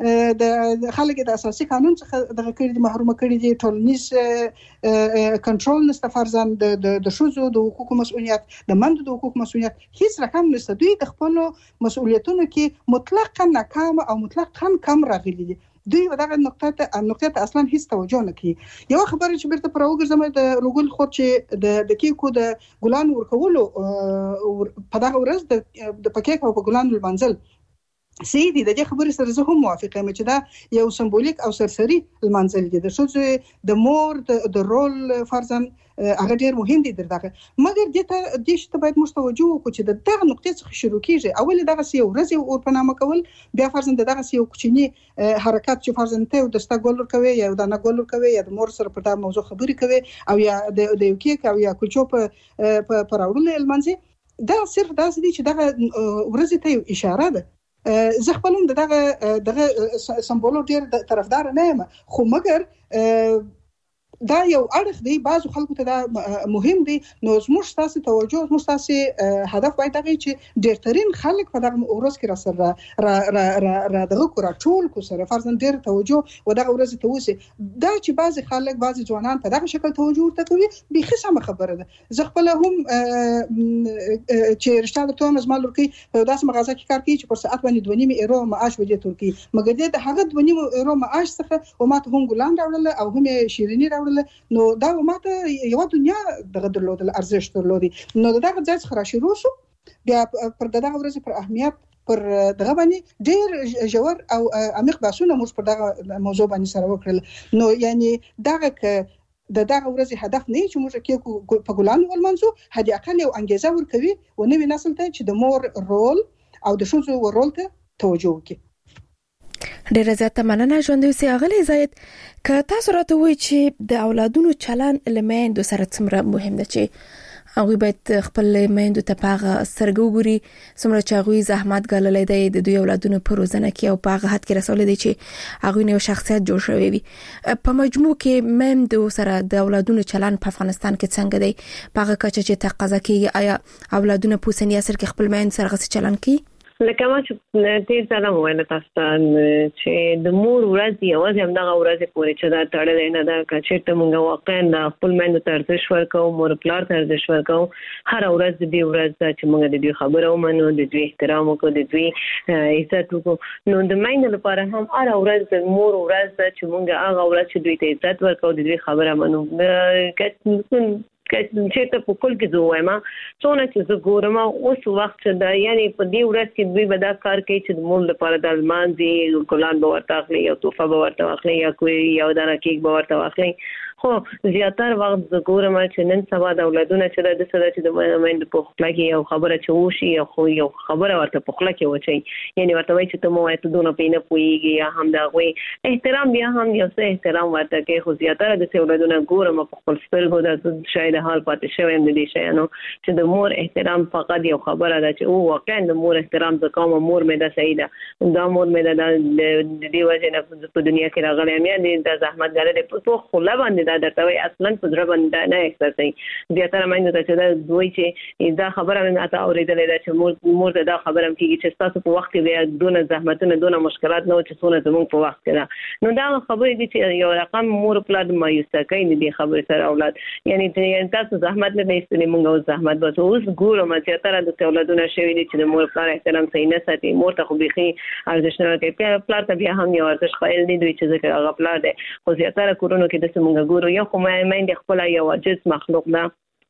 S4: د خلک د اساسي قانون څخه دغه کړي محرومه کړي دي ټولنیز کنټرول نشته فرضاً د شوزو د حقوقو مسؤلیت د مندو د حقوقو مسؤلیت هیڅ رقم نشته. دوی د خپل مسؤلیتونو کې مطلقاً ناکام او مطلقاً کم راغلي دي. دوی دغه نقطه ته اصلا هیڅ توجه نه کوي. یو خبره چې بیرته پر وګرځم د روګل خور چې د کیکو د ګلان ورکولو په دغه ورځ د پکیک او په ګلان المنزل سیدی د دې خبرې سره زه هم موافقه یم چې دا یو سمبولیک او سرسری المنزل دی د ښځو د مور د رول فرضاً هغه ډیر مهم دي دغه مګر دې شته باید موږ توجه وکړو چې دغه نقطې څخه شروع کیږي. اول دغه یو ورځ او په نامه کول بیا فرضاً دغه یو کوچنی حرکت چې فرضاً ته د ستګول کوي یا د نګول کوي یا د مور سره په دا موضوع خبرې کوي او یا د یو کیک او یا کلچو په راوړل المنزل دا صرف داسې دي چې دغه ورځ ته اشاره ده. زه خپل هم دغه سمبول ډیر طرفدار نه یم خو مګر دا یو اړخ دی بعضو خلکو ته دا مهم دی. نو زموږ تاسو توجه زموږ تاسو هدف باید دا چې ډیرترین خلک په دغه ورځ کې را سره را دغه کورا ټول کو سره فرضاً ډیر توجه و دغه ورځ ته وسی دا چې بعضی خلک بعضی ځوانان په دغه شکل توجه ورته کوي به سم خبره ده. زه خپل هم چې رښتیا د تومس مالورکی په داسې مغازه کې کار کوي چې پر ساعت باندې 2.5 یورو معاش وجه ترکی مګر د هغه 2.5 یورو معاش څخه و ماته هم ګلان راوړل او هم شیرینی راوړل نو دا ماته یو دنیا دغه درلودل ارزښت درلودي. نو دغه ځای څخه را شروع شو بیا پر دغه ورځ پر اهمیت پر دغه باندې ډیر ژور او عمیق بحثونه موږ پر دغه موضوع باندې سره وکړل. نو یعنی دغه دغه ورځ هدف نه چې موږ کې په ګلان ولمنځو هدي اقل یو انګیزه ورکوي و نوې نسل ته چې د مور رول او د شوزو رول ته توجه وکړي.
S1: ډیره زیاته مننه ژوندوي سي اغلی زید که تاسو راته وایئ چې د اولادونو چلن لمایندو سره څومره مهم ده چې هغه باید خپل میندو ته پاغه سرګو ګوري څومره چې هغه زحمت ګاللې دی د دوی اولادونو په روزنه کې او پاغه حد کې رسول دي چې هغه نو شخصیت جوړ شوی وي. په مجموع کې میندو سره د اولادونو چلن په افغانستان کې څنګه دی پاغه کچه چې تقاضا کوي آیا اولادونه په سنی اثر کې خپل میند سره غس چلن کوي؟
S5: لکه ما چې تیر ځله ویل تاسو چې د مور ورځ یوازې همدغه ورځ پورې چې دا تړلې نه ده چې موږ واقعا د خپل میندو ته ارزښت ورکوو مور پلار ته ارزښت ورکوو هر ورځ د دې ورځ چې موږ د دې خبرو ومنو د دوی احترام وکړو د دوی عزت وکړو. نو د میندو لپاره هم هر ورځ د مور ورځ ده چې موږ هغه ورځ چې دوی ته عزت ورکوو د دوی خبره منو چې ته په کول کې زه وایم څونه چې زه ګورم اوس وخت دا یعنی په دې ورځ کې دوی به دا کار کوي چې د مول لپاره د المانځي ګلان به ورته اخلي یا توفه به ورته اخلي یا کوئی یو دانه کیک به ورته اخلي. خو زیاتره وخت زه ګورم چې نن سبا د اولادونو چې د سره چې د میند په خپل کې یو خبره چوشي یا خو یو خبره ورته په خپل کې وچی یعنی ورته وایي چې ته مو ته دونه پینه پويږي یا هم دا غوي احترام بیا هم یو څه احترام ورته کوي. خو زیاتره د اولادونو ګورم په خپل سترګو د شاید حال پاتې شوی د دې شیانو چې د مور احترام فقط یو خبره ده چې او واقعا د مور احترام د کومه مور مې ده صحیح ده دا مور مې ده د دې وجه نه په دنیا کې راغلی مې د زحمت ګاللې په خپل باندې دا درته وي اصلا په ځړ باندې نه احساسي زیاتره مې ته چې دا دوی چې دا خبره مې اته اورېدلې ده چې مور دا خبره کیږي چې تاسو په وخت کې بیا دونه زحمتونه دونه مشکلات نه و چې څونه زموږ په وخت کې ده. نو دا خبرې دي چې یو رقم مور پلار مایوسه کوي نه دي خبرې سره اولاد یعنی تاسو زحمت نه ایستلې موږ زحمت به اوس ګورم چې تر د اولادونو شوی دي چې د مور پلار احترام صحیح نه ساتي مور ته خو بيخي ارزښت نه کوي پلار ته بیا هم یو ارزښت قائل دي دوی چې ځکه هغه پلار دی خو زیاتره کورونو کې د څنګه ګورو یو خو مې خپل یو عجز مخلوق ده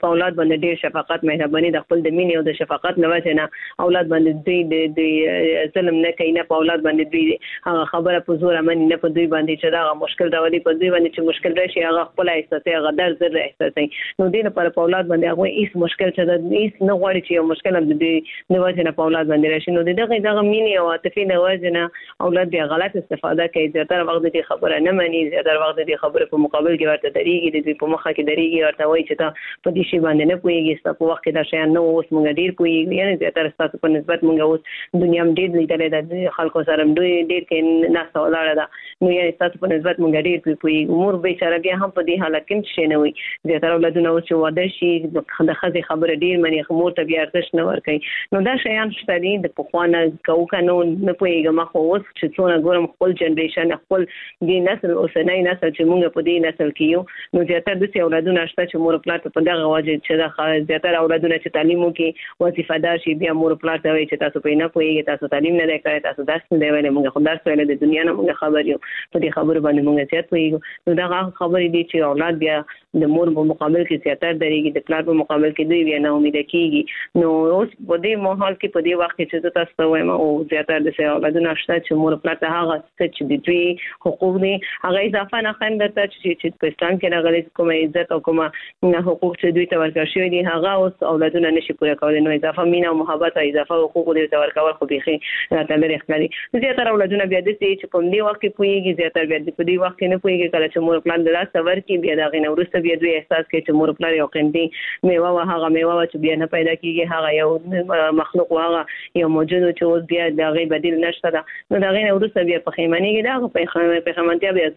S5: په اولاد باندې ډیر شفقت مهرباني د خپل د مینې او د شفقت نه وجه نه اولاد باندې دوی ظلم نه کوي، نه په اولاد باندې دوی هغه خبره په زور امن نه په دوی باندې چې دا مشکل راولي په دوی باندې چې مشکل راشي هغه خپل احساسي هغه درد زر احساسي. نو دې لپاره په اولاد باندې هغه هیڅ مشکل چې د هیڅ نه غواړي چې یو مشکل هم د وجه نه په اولاد باندې راشي. نو دغه مینې او عاطفي نه وجه نه اولاد بیا غلط استفاده کوي، زیاتره وخت دې خبره نه مانی، زیاتره وخت دې خبره په مقابل کې ورته درېږي، دې په مخه کې درېږي، ورته وایي چې تا په دې شی باندې نه پوهیږي، تاسو په وخت کې دا شی نه اوس موږ ډیر پوهیږي، یعنی زیاتره تاسو په نسبت موږ اوس دنیا هم ډیر لیدلې د خلکو سره ډیر کې نه سوالاله ده. نو یعنی تاسو په نسبت موږ ډیر پوهیږي. امور بیچاره بیا هم په دې حالت کې شي نه وي، زیاتره اولادونه اوس چې واده شي د خځې خبره ډیر مني، مور ته بیا ارزښت نه ورکوي. نو دا شیان شته دي د پخوانه کوکنو نه پوهیږم، خو اوس چې څونه ګورم خپل جنریشن خپل د نسل اوسنۍ نسل چې موږ په دې نسل کې یو، نو زیاتره د اولادونه شته چې مور پلار په دغه وجه چې زیاتره اولادونه چې تعلیم وکړي وظیفه دار شي، بیا مور پلار ته وایي چې تاسو په نه پوهیږئ، تاسو تعلیم نه دی کړی، تاسو درس نه دی ویلی، موږ خو درس ویلی د دنیا نه موږ خبر یو، په دې خبرو باندې موږ زیات پوهیږو. نو دغه خبرې دي چې اولاد بیا د مور په مقابل کې زیاتره درېږي، د پلار په مقابل کې دوی بیا نه امیده کېږي. نو اوس په دې ماحول کې په دې وخت کې چې تاسو ته وایم او زیاتره د اولادونه شته چې مور پلار ته هغه څه چې د دوی حقوق دي هغه اضافه نه خند درته چې په اسلام کې راغلي کومه عزت او کومه حقوق چې دوی ته ورکړل شوي دي هغه اوس اولادونه نشي پوره کولی. نو اضافه مینه او محبت او اضافه حقوق دوی ته ورکول خو بیخي راته لرې ښکاري. زیاتره اولادونه بیا داسې چې په دې وخت کې پوهېږي، زیاتره بیا په دې وخت کې نه پوهېږي. کله چې مور پلار د لاسه ورکړي بیا د هغې نه وروسته بیا دوی احساس کوي چې مور پلار یو قیمتي میوه وه، هغه میوه وه چې بیا نه پیدا کېږي، هغه یو مخلوق و، هغه یو موجود چې اوس بیا د هغې بدیل نشته ده. نو د هغې نه وروسته بیا پښیمانېږي، د هغه پښیمانتیا بیا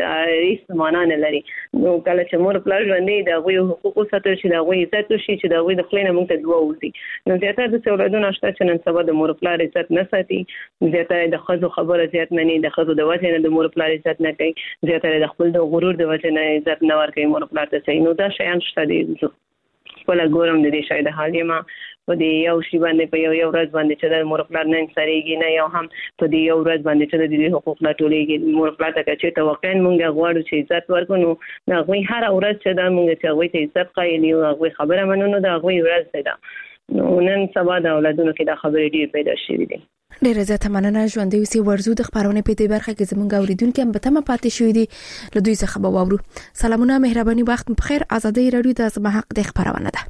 S5: هېڅ معنا نه لري. نو کله چې مور پلار ژوندي د هغوی حقوق وساتل شي، د هغوی عزت وشي، چې د هغوی د خولې نه موږ ته دوه ووځي. نو زیاتره داسې اولادونه شته چې نن سبا د مور پلار عزت نه ساتي، زیاتره د ښځو خبره زیات مني، د ښځو د وجې نه د مور پلار عزت نه کوي، زیاتره د خپل د غرور د وجې نه عزت نه ورکوي مور پلار ته صحیح. نو دا شیان شته دي. خپله ګورم د دې شی د حال یم په دې یو شي باندې په یو ورځ باندې چې د مور پلار نه انصارېږي، نه یو هم په دې یو ورځ باندې چې د دې حقوق نه ټولېږي. مور پلار ته که چېرته واقعا موږ غواړو چې عزت ورکړو، نو د هغوی هره ورځ چې ده موږ چې هغوی ته عزت قایل یو، هغوی خبره منو، نو د هغوی ورځ دی ده. نو نن سبا د اولادونو کې دا خبرې ډېر پیدا شوي دي.
S1: ډیره زیاته مننه. ژوندۍ اوسئ. ورزو د خبرونه په دې برخه کې زموږ اوریدونکو هم به تمه پاتې شوي دي، له دوی څخه به واورو. سلامونه، مهرباني، وخت بخیر. آزادۍ رادیو د زما حق د خبرونه ده.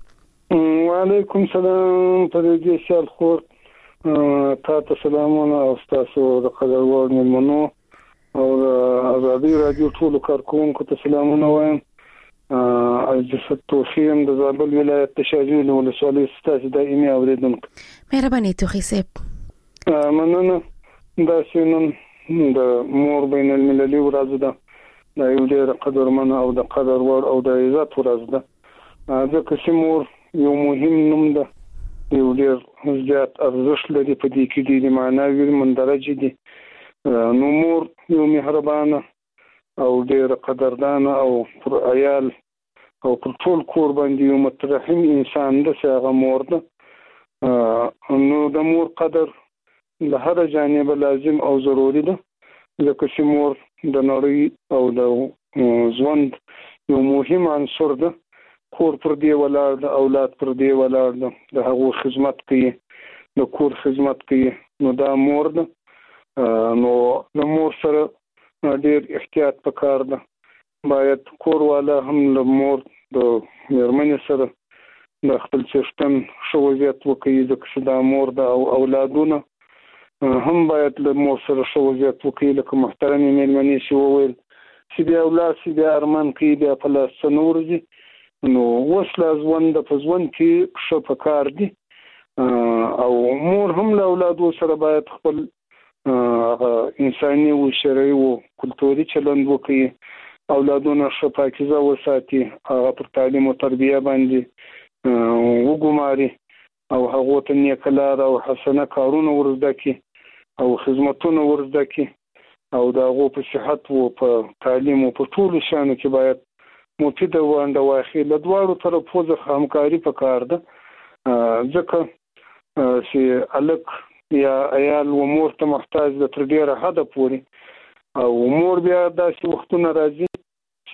S6: وعلیکم سلام. پر دې سال خور تاسو سلامونه او تاسو د قدرور ملمنو او آزادۍ رادیو ټول کارکونکو ته سلامونه وایم. عزت توخیم د زابل ولایت د شاجوی ولسوالۍ ستاسو دایمي اوریدونکو.
S1: مهرباني توخی صاحب.
S6: مننه. دا سینن د مور بین المللي ورځ ده، دا یو ډېر قدرمن او د قدر وړ او د عزت ورځ ده، ځکه چې مور یو مهم نوم ده، یو ډېر زیات ارزښت لري، په دې کې ډېرې معناوي مندرجې دي. نو مور یو مهربانه او ډېر قدردانه او پر عیال او پر ټول کور باندې یو مترحم انسان ده چې هغه مور ده. نو د مور قدر له هر جانب لازم او ضروري ده، ځکه چې مور د نړۍ او د ژوند یو مهم عنصر ده. کور پر دې ولاړ ده، اولاد پر دې ولاړ ده، د هغو خدمت کوي، د کور خدمت کوي. نو دا مور ده. نو د مور سره ډېر احتیاط پکار ده. باید کور والا هم له مور د مېرمنې سره د خپل څښتن ښه وضعیت وکړي، ځکه چې دا مور ده. او اولادونه هم باید له مور سره ښه وضعیت وکړي، لکه محترمې مېرمنې چې وویل چې بیا اولاد چې بیا ارمان کوي بیا په لاس څه نه ورځي. نو اوس لا ژوند په ژوند کې ښه پکار دي. او مور هم له اولادو سره باید خپل هغه انساني او شرعي او کلتوري چلند وکړي، اولادونه ښه پاکیزه وساتي، هغه پر تعلیم او تربیه باندې وګماري او هغو ته نیکه لاره او حسنه کارونه ورزده کړي او خدمتونه ورزده کړي، او د هغو په صحت او په تعلیم او په ټولو شیانو کې باید مفیده ونډه واخلي. له دواړو طرفو څخه همکاري پکار ده، ځکه چې هلک یا عیال و مور ته محتاج ده تر ډېره حده پورې. او مور بیا داسې وختونه راځي چې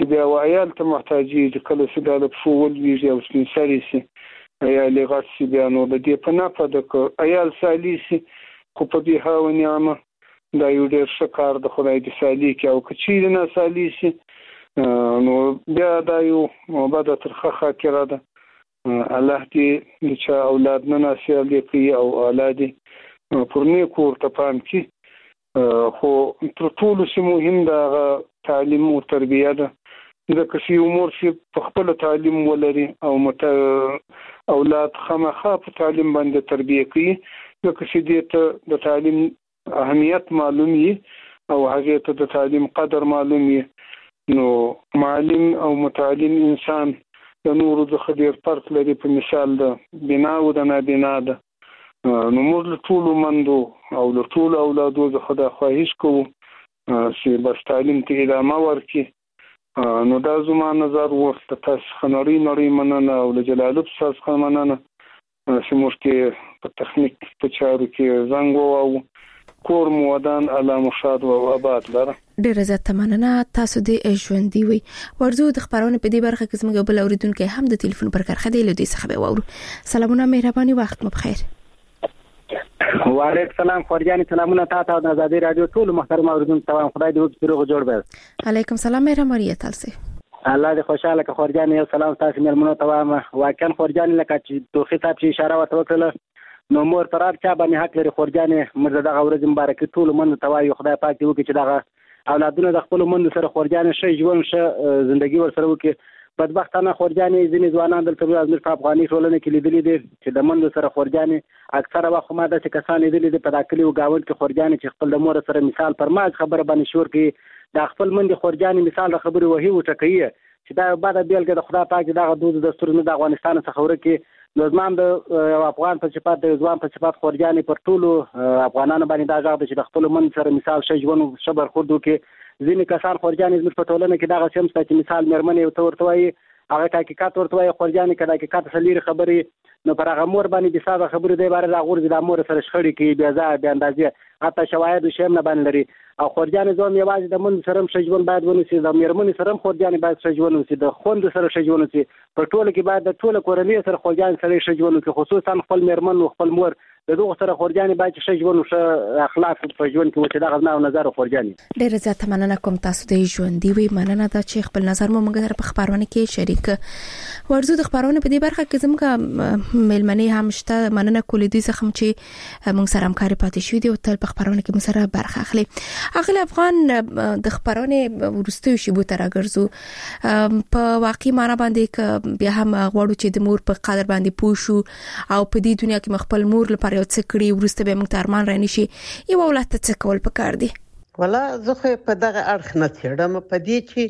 S6: چې بیا عیال ته محتاجي د کله چې د فول ویږي او سپین سری سي عیال غټ سي بیا نو د دې په نه پد عیال سالي سي خو په دې هاو نعمت دا یو ډېر ښه کار د خدای د سالي کې او کچیر نه سالي سي نو بیا دا یو بعد ترخه خاطره ده الله دې چې اولاد نه ناسیال دي کوي او اولاد پرني کور ته پام کی خو تر ټولو سي مهم دا تعلیم او تربیه ده ځکه چې امور چې په خپل تعلیم ولري او اولاد خامخا په تعلیم باندې تربیه کوي ځکه چې دې ته د تعلیم اهمیت معلوم وي او هغه ته د تعلیم قدر معلوم وي نو معلم او متعلم انسان د نورو د خدیر فرق لري په مثال د بنا او د نابینا ده نو موږ ټول مندو او ټول اولادو د خدای خواهش کوو چې بس تعلیم ته ادامه ورکړي نو دا زما نظر وخت تاسو خنري مننه او د جلالب ساز مننه چې موږ کې په تخنیک په چارو کې زنګ وو کور مودان الله مشاد او آباد لره
S1: ډیر عزت مننه تاسو د ژوندۍ وي ورزو د خبرونه په دې برخه کې زموږ بل اوریدونکو هم د ټلیفون پر کرخه دی له دې څخه به وورو سلامونه مهرباني وخت مو بخیر
S7: وعلیکم السلام خورجاني سلامونه تاسو د آزادي رادیو ټول محترم اوریدونکو ته خدای دې وکړي روغ جوړ به
S1: علیکم السلام مهرباني تاسو
S7: الله دې خوشاله که خورجاني یو سلام تاسو مېرمنو ته وایم واقعا خورجاني لکه چې توخي صاحب چې اشاره وکړه نو مور تراب چا باندې حق لري خورجاني مرزه دغه ورځ مبارکي ټول منو ته وایي خدای پاک دې وکړي چې دغه اولادونه د خپل منو سره خورجاني شي ژوند شه ژوندۍ ورسره وکړي بدبختانه خورجاني ځینې ځوانان دلته د افغاني ټولنې کې لیدلې دي چې د منو سره خورجاني اکثره وخت ما د کسان لیدلې دي په داخلي او گاوند کې خورجاني چې خپل د مور سره مثال پر ما خبره باندې شور کې د خپل مندي خورجاني مثال خبري وهي وټکې چې دا بعد بیلګه د خدای پاک دغه دود دستورونه د افغانستان څخه ورکه لزمان د افغان په صفات د ځوان په صفات خورجاني پر ټولو افغانانو باندې دا ځاګه چې د خپل من سره مثال شجون شبر خودو کې ځینې کسان خورجاني زموږ په ټولنه کې دغه شمس چې مثال مېرمنې او تورته وایي هغه حقیقت ورته وایي خورجاني کله حقیقت سلیری خبري نو پر هغه مور باندې د ساده خبرې دی بار راغور د مور سره شخړې کې بیا ځا بیا اندازې حتی شواهد شیم نه باندې لري او خورجاني زوم یوازې د من سره شجون باید ونیسي د مېرمنې سره خورجاني باید شجون ونیسي د خوند سره شجون ونیسي په ټوله کې باید د ټوله کورنۍ سره خورجاني سره شجون ونیسي خصوصا خپل مېرمن او خپل مور دغه سره خورجاني باید شجون او اخلاق په ژوند کې چې دغه نظر خورجاني
S1: ډېر زیات مننه کوم تاسو د ژوند دی مننه دا چې خپل نظر مو موږ په خبرونه کې شریک ورزو د خبرونه په دې برخه کې زموږ ملمنې هم شته مننه کولې دي څخه چې موږ سره همکاري پاتې شو دي او تل په خبرونه کې موږ سره برخه اخلي اغل افغان د خبرونه ورستوي شی بو تر راګرځو په واقعي معنی باندې ک بیا هم غوړو چې د مور په قدر باندې پوښو او په دې دنیا کې مخبل مور لپاره یو څه کړی ورسته به موږ ترمان رانه شي یو اولاد ته څه کول پکار دي
S2: ولا زه په دغه اړخ نه چیرم په دې چې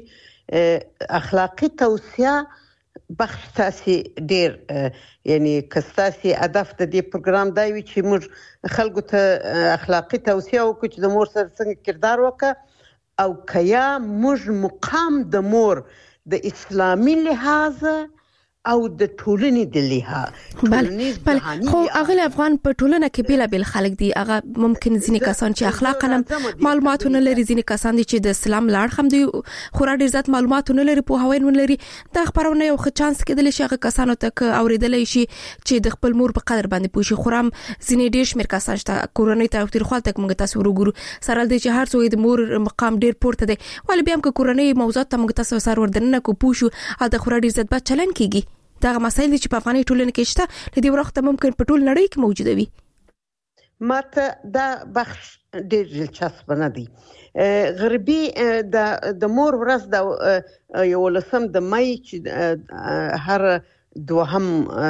S2: اخلاقی توصيه بخش تاسو ډیر یعنی کستاسي هدف د دې پروګرام دا وی چې موږ خلکو ته اخلاقی توصيه وکړو چې د مور سره څنګه کردار وکړه او کیا موږ مقام د مور د اسلامي لحاظ او د ټولنې د لحاظ
S1: بل خو اغل افغان په ټولنه کې بیل بیل خلک دي هغه ممکن ځینې کسان چې اخلاقا معلوماتونه لري ځینې کسان دي چې د اسلام لار هم دي خورا ډیر ذات معلوماتونه لري په هواین لري دا خبرونه یو ښه چانس کېدل شي هغه کسانو ته اوریدل شي چې د خپل مور په قدر باندې پوښي خورم ځینې ډیر شمیر کسان چې کورنۍ ته تر خپل تک موږ تاسو وګورو سره د چې هر څو د مور مقام ډیر پورته دی ولې بیا هم کورنۍ موضوعات ته موږ تاسو سره وردننه کو پوښو او د خورا ډیر ذات به چلن کیږي دا مسایل چې په افغاني ټولنه کې شته لدی وخت ممکن په ټول نړۍ کې موجود وي
S2: ماته دا بخش ډېر دلچسپ نه دی غربي د مور ورځ د یو لسم د مای چې هر دوهم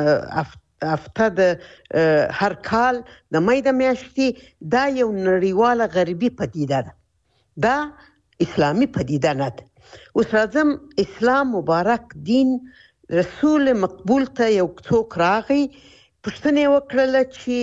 S2: هفته د هر کال د مای د میاشتې دا یو نړیواله غربي پدیده ده دا اسلامي پدیده نه ده اوس راځم اسلام مبارک دین رسول مقبول ته یو څوک راغی پښتنه وکړه چې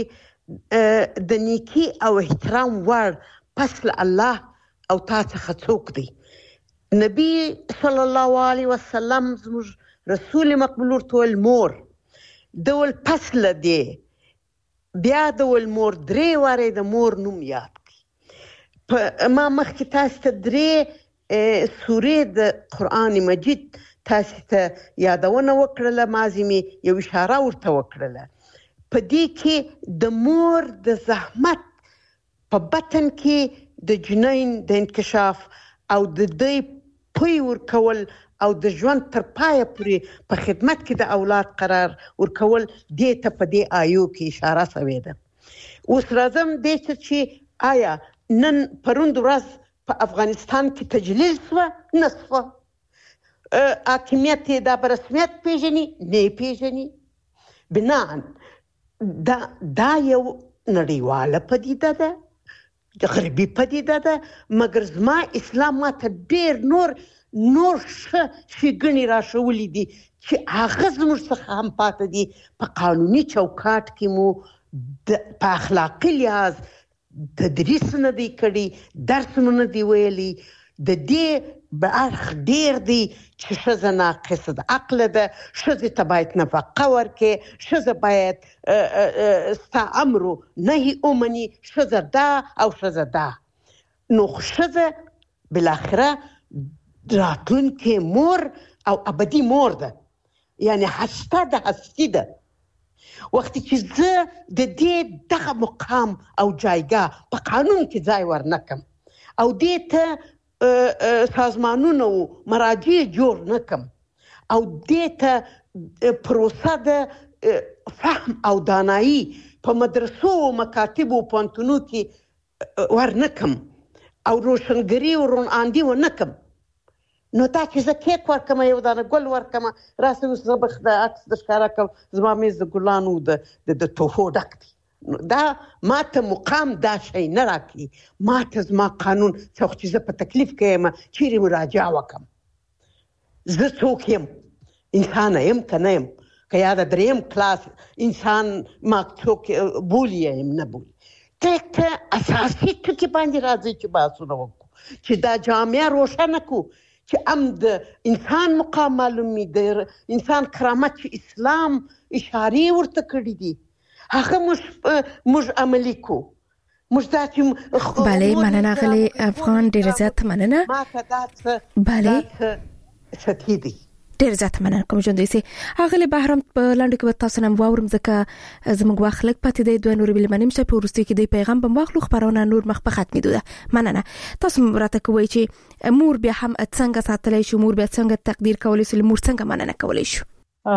S2: د نیکی او احترام ور پس الله او تاسو څوک دی نبی صلی الله علیه وسلم زموږ رسول مقبول ورته مور دول پس لدی بیا دول مور درې واره د مور نوم یاد کی ما مخکې تاسو ته درې سورې د قرآن مجید تاسو ته یادونه وکړله، مازی می یو اشاره ورته وکړله. په دې کې د مور د زحمت په بطن کې د جنین د انکشاف او د دې پوی ورکول او د ژوند تر پایه پورې په خدمت کې د اولاد قرار ورکول، دې ته په دې آیو کې اشاره شوې ده. اوس راځم دې ته چې آیا نن پروند ورځ په افغانستان کې تجلیل شوه؟ نه شوه. حاکمیت یې دا په رسمیت پیژني؟ نه یې پیژني. بناً دا یو نړیواله پدیده ده، غربي پدیده ده، مګر زما اسلام ماته ډېر نور ښه ښېګڼې راښولي دي چې هغه زموږ څخه هم پاته دي. په قانوني چوکاټ کې مو په اخلاقي لحاظ تدریس نه دی کړی، درسونه نه دی ویلي. د دې برخ ډېر دی چې ښځه ناقصه د عقله ده، ښځې ته باید نفقه ورکړې، ښځه باید ستا امر و نهي ومني، ښځه دا او ښځه دا. نو ښځه بالاخره راتلونکې مور او ابدي مور ده، یعنی هسته د هستي ده. وقتی چې زه د دې دغه مقام او جایګاه په قانون کې ځای ورنکم او دې ته سازمانونه و مراجع جوړ نکم او دې ته پروسه د فهم او دانایی په مدرسو و مکاتبو و پوهنتونو کې ورنکم او روشنګري و روناندي ونکم، نو دا چې زه کیک ورکم، یو دانه ګل ورکم، راسه اوس زه به د عکس د ښکاره کوم، زما میز د ګلانو د تحفو ډک دی. دا ماته مقام دا شی نه راکړي، ماته زما قانون څوک چې زه په تکلیف کې یم چیرې مراجعه وکم، زه څوک یم، انسانه یم که نه یم، که یا د دریم کلاس انسان ما څوک بولي یم نه بولي. دې ته اساسي ټکي باندې راځي چې بحثونه وکړو، چې دا جامعه روښانه کړو چې هم د انسان مقام معلومي، د انسان کرامت چې اسلام اشارې ورته کړي دي هغه موږ عملي کو. موږ دا چې
S1: بله مننه غلی افغان، ډېر زیات مننه.
S2: ما ته دا
S1: بله
S2: سطحي دي.
S1: ډېر زیات مننه کوم ژوند دوی هغه له بهرام په لاندې کې تاسو نن واورم ځکه زموږ وخت لږ پاتې دی. دوه نور بل منیم چې په ورستي کې د پیغام په واخلو خبرونه نور مخ په ختمېدو ده. مننه. تاسو راته کوی چې مور بیا هم څنګه ساتلای شو، مور بیا څنګه تقدیر کولای شو، مور څنګه مننه کولای شو؟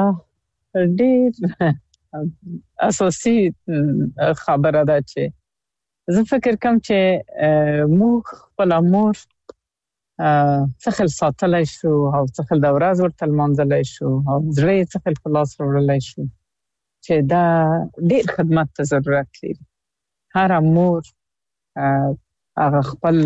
S3: ډېر اساسي خبره ده چې زه فکر کوم چې موږ خپل مور څخه ساتلای شو او څخه د ورځ ورته لمانځلای شو او زړه څخه په لاس وړلای شو چې دا ډېر خدمت ته ضرورت لري. هر مور هغه خپل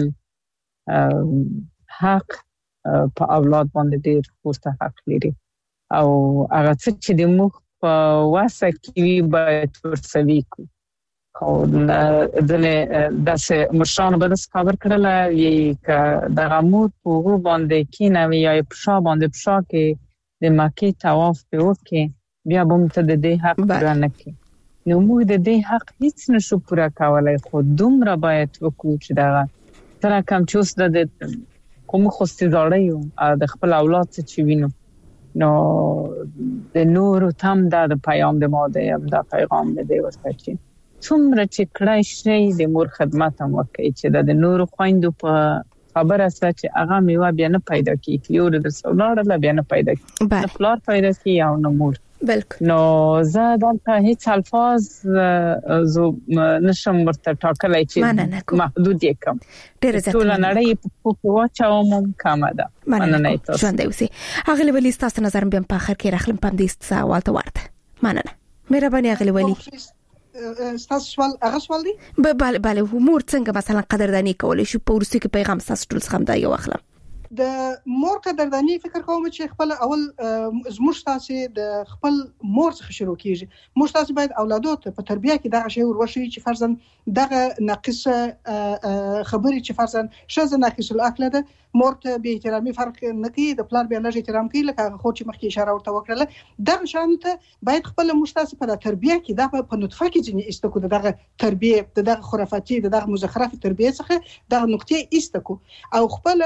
S3: حق په اولاد باندې ډېر پورته حق لري او هغه څه چې د موږ په واسه کې باید ورسوي کو. خو دنه داسې مشران به داسې خبر کړله چې د غمور په هغو باندې کېنوي یا په شا باندې په شا کې د مکې طواف پې وکړي بیا به ته د دې حق پوره نه کړي. نو موږ د دې حق هیڅ نشو پوره کولی، خو دومره باید وکړو چې دغه تر کم چې اوس د کوم خوستې زاړه یو د خپل اولاد څه چې وینو، نو د نورو تم د پیام د ماده دا پیغام دی ورته چې څومره چې کړای شي د مور خدمت هم وکړي چې د نورو خویندو په خبره سره چې هغه میوه بیا نه پیدا کیږي، یو د سولار بیا نه پیدا کیږي، نه پلار پیدا کیږي او نه مور.
S1: بالکل.
S3: نو زه دلته هیڅ الفاظ زو نشم ورته ټاکلای چې محدود یې کوم.
S1: ډېر زیات
S3: ټول نړۍ په واچوم کومه ده.
S1: مننه تاسو. ژوند اوسئ. اغلی ولی تاسو نظر بیا په اخر کې راخلم پم دې سوال ته ورته. مننه. مهرباني اغلی ولی.
S4: تاسو سوال هغه سوال دی؟
S1: بله مور څنګه مثلا قدردانی کولای شو؟ په ورستي کې پیغام تاسو ټول څخه دا یو اخلم.
S4: د مور قدردانی فکر کوم چې خپل اول زموږ تاسو د خپل مور څخه شروع کیږي. موږ تاسو باید اولادو ته په تربیه کې دغه شی وروښي چې فرضاً دغه ناقصه خبرې چې فرضاً ښځه ناقص العقل ده، مور ته به احترامي فرق نه کوي، د پلار به لږ احترام کوي، لکه هغه خو چې مخکې اشاره ورته وکړله. دغه شان ته باید خپل موږ تاسو په تربیه کې دا په نطفه کې ځینې استکو دغه تربیه دغه خرافاتي دغه مزخرف تربیه څخه دغه نقطې استکو او خپل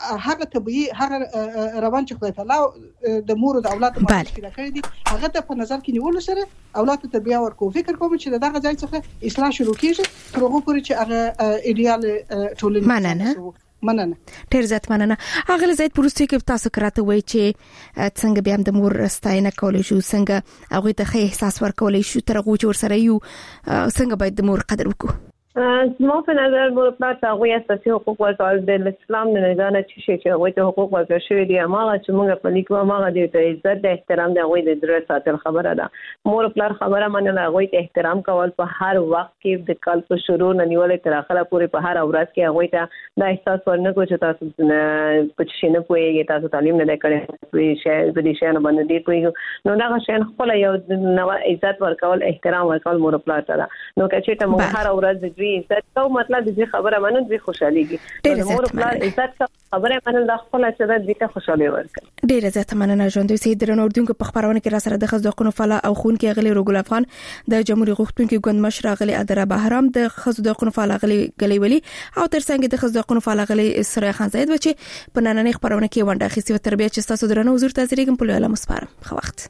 S4: هغه طبيعي هغه روان چې خدای تعالی د مور او د اولاد مابین پیدا کړی دي هغه ته په نظر کې نیول سره اولاد ته بیا ورکو فکر کوم چې دغه ځای څخه اصلاح شروع کیږي تر هغه پورې چې هغه ایډیال ټولنه مننه
S1: ډیر زیات مننه. هغه زید پروسته کې تاسو کراته وای چې څنګه بیا د مور ستاینه کولای شو څنګه هغه ته احساس ورکولای شو تر هغه چې ور سره یو څنګه باید د مور قدر وکړو.
S5: زما په نظر مور پلار ته هغوی اساسي حقوق ورکول د اسلام د نظام چې شي چې هغوی ته حقوق ورکړل شوي دي هغه چې موږ په لیکو هغه د عزت د احترام د هغوی د درې ساتل خبره ده. مور پلار خبره منل هغوی ته احترام کول په هر وخت کې د کال په شروع نه نیولې تر اخره پورې په هر ورځ کې هغوی ته د احساس ورنکو چې تاسو په څه نه پوهیږئ تاسو تعلیم نه کړی په شی په دې شی نه باندې دی پوهیږئ نو دا شی خپل یو نو عزت ورکول احترام ورکول مور پلار ته نو کچې ته موږ هر ورځ عزت کو مطلب دې خبره منل دې خوشاليږي د مور پلار عزت خبره منل د خپل چې د دې خوشالي ورکړي.
S1: ډیر زیات مننه ژوند سي درنو اردوونکو په خبرونه کې را سره د خزو حقوقو فعال او خون کې غلي رګول افغان د جمهوریت غوښتونکو ګوند مشر غلي ادره بهرام د خزو حقوقو فعال غلي ولي او ترڅنګ د خزو حقوقو فعال غلي سره خان زید بچي په نننې خبرونه کې ونده خسي او تربیه چې تاسو درنو حضور تاسو په لویه مسپارم خو وخت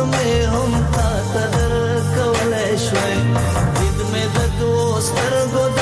S8: هم تا تدر کولای شوي دې مې د دوست تر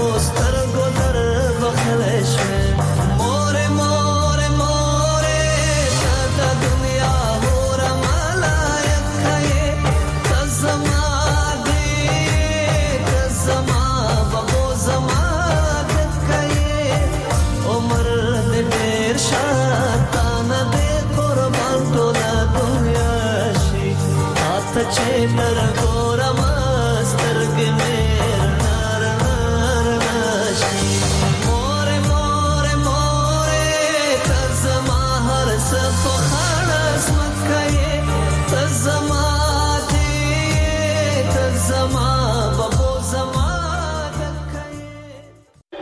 S8: سترګو در بخلې شوې مورې مورې مورې ته د دنیا هور ملایک یې ته زما دې ته زما بابو زما دک یې عمر دې ډېر شاتان دې قربان ټوله دنیا شي اته چې درګو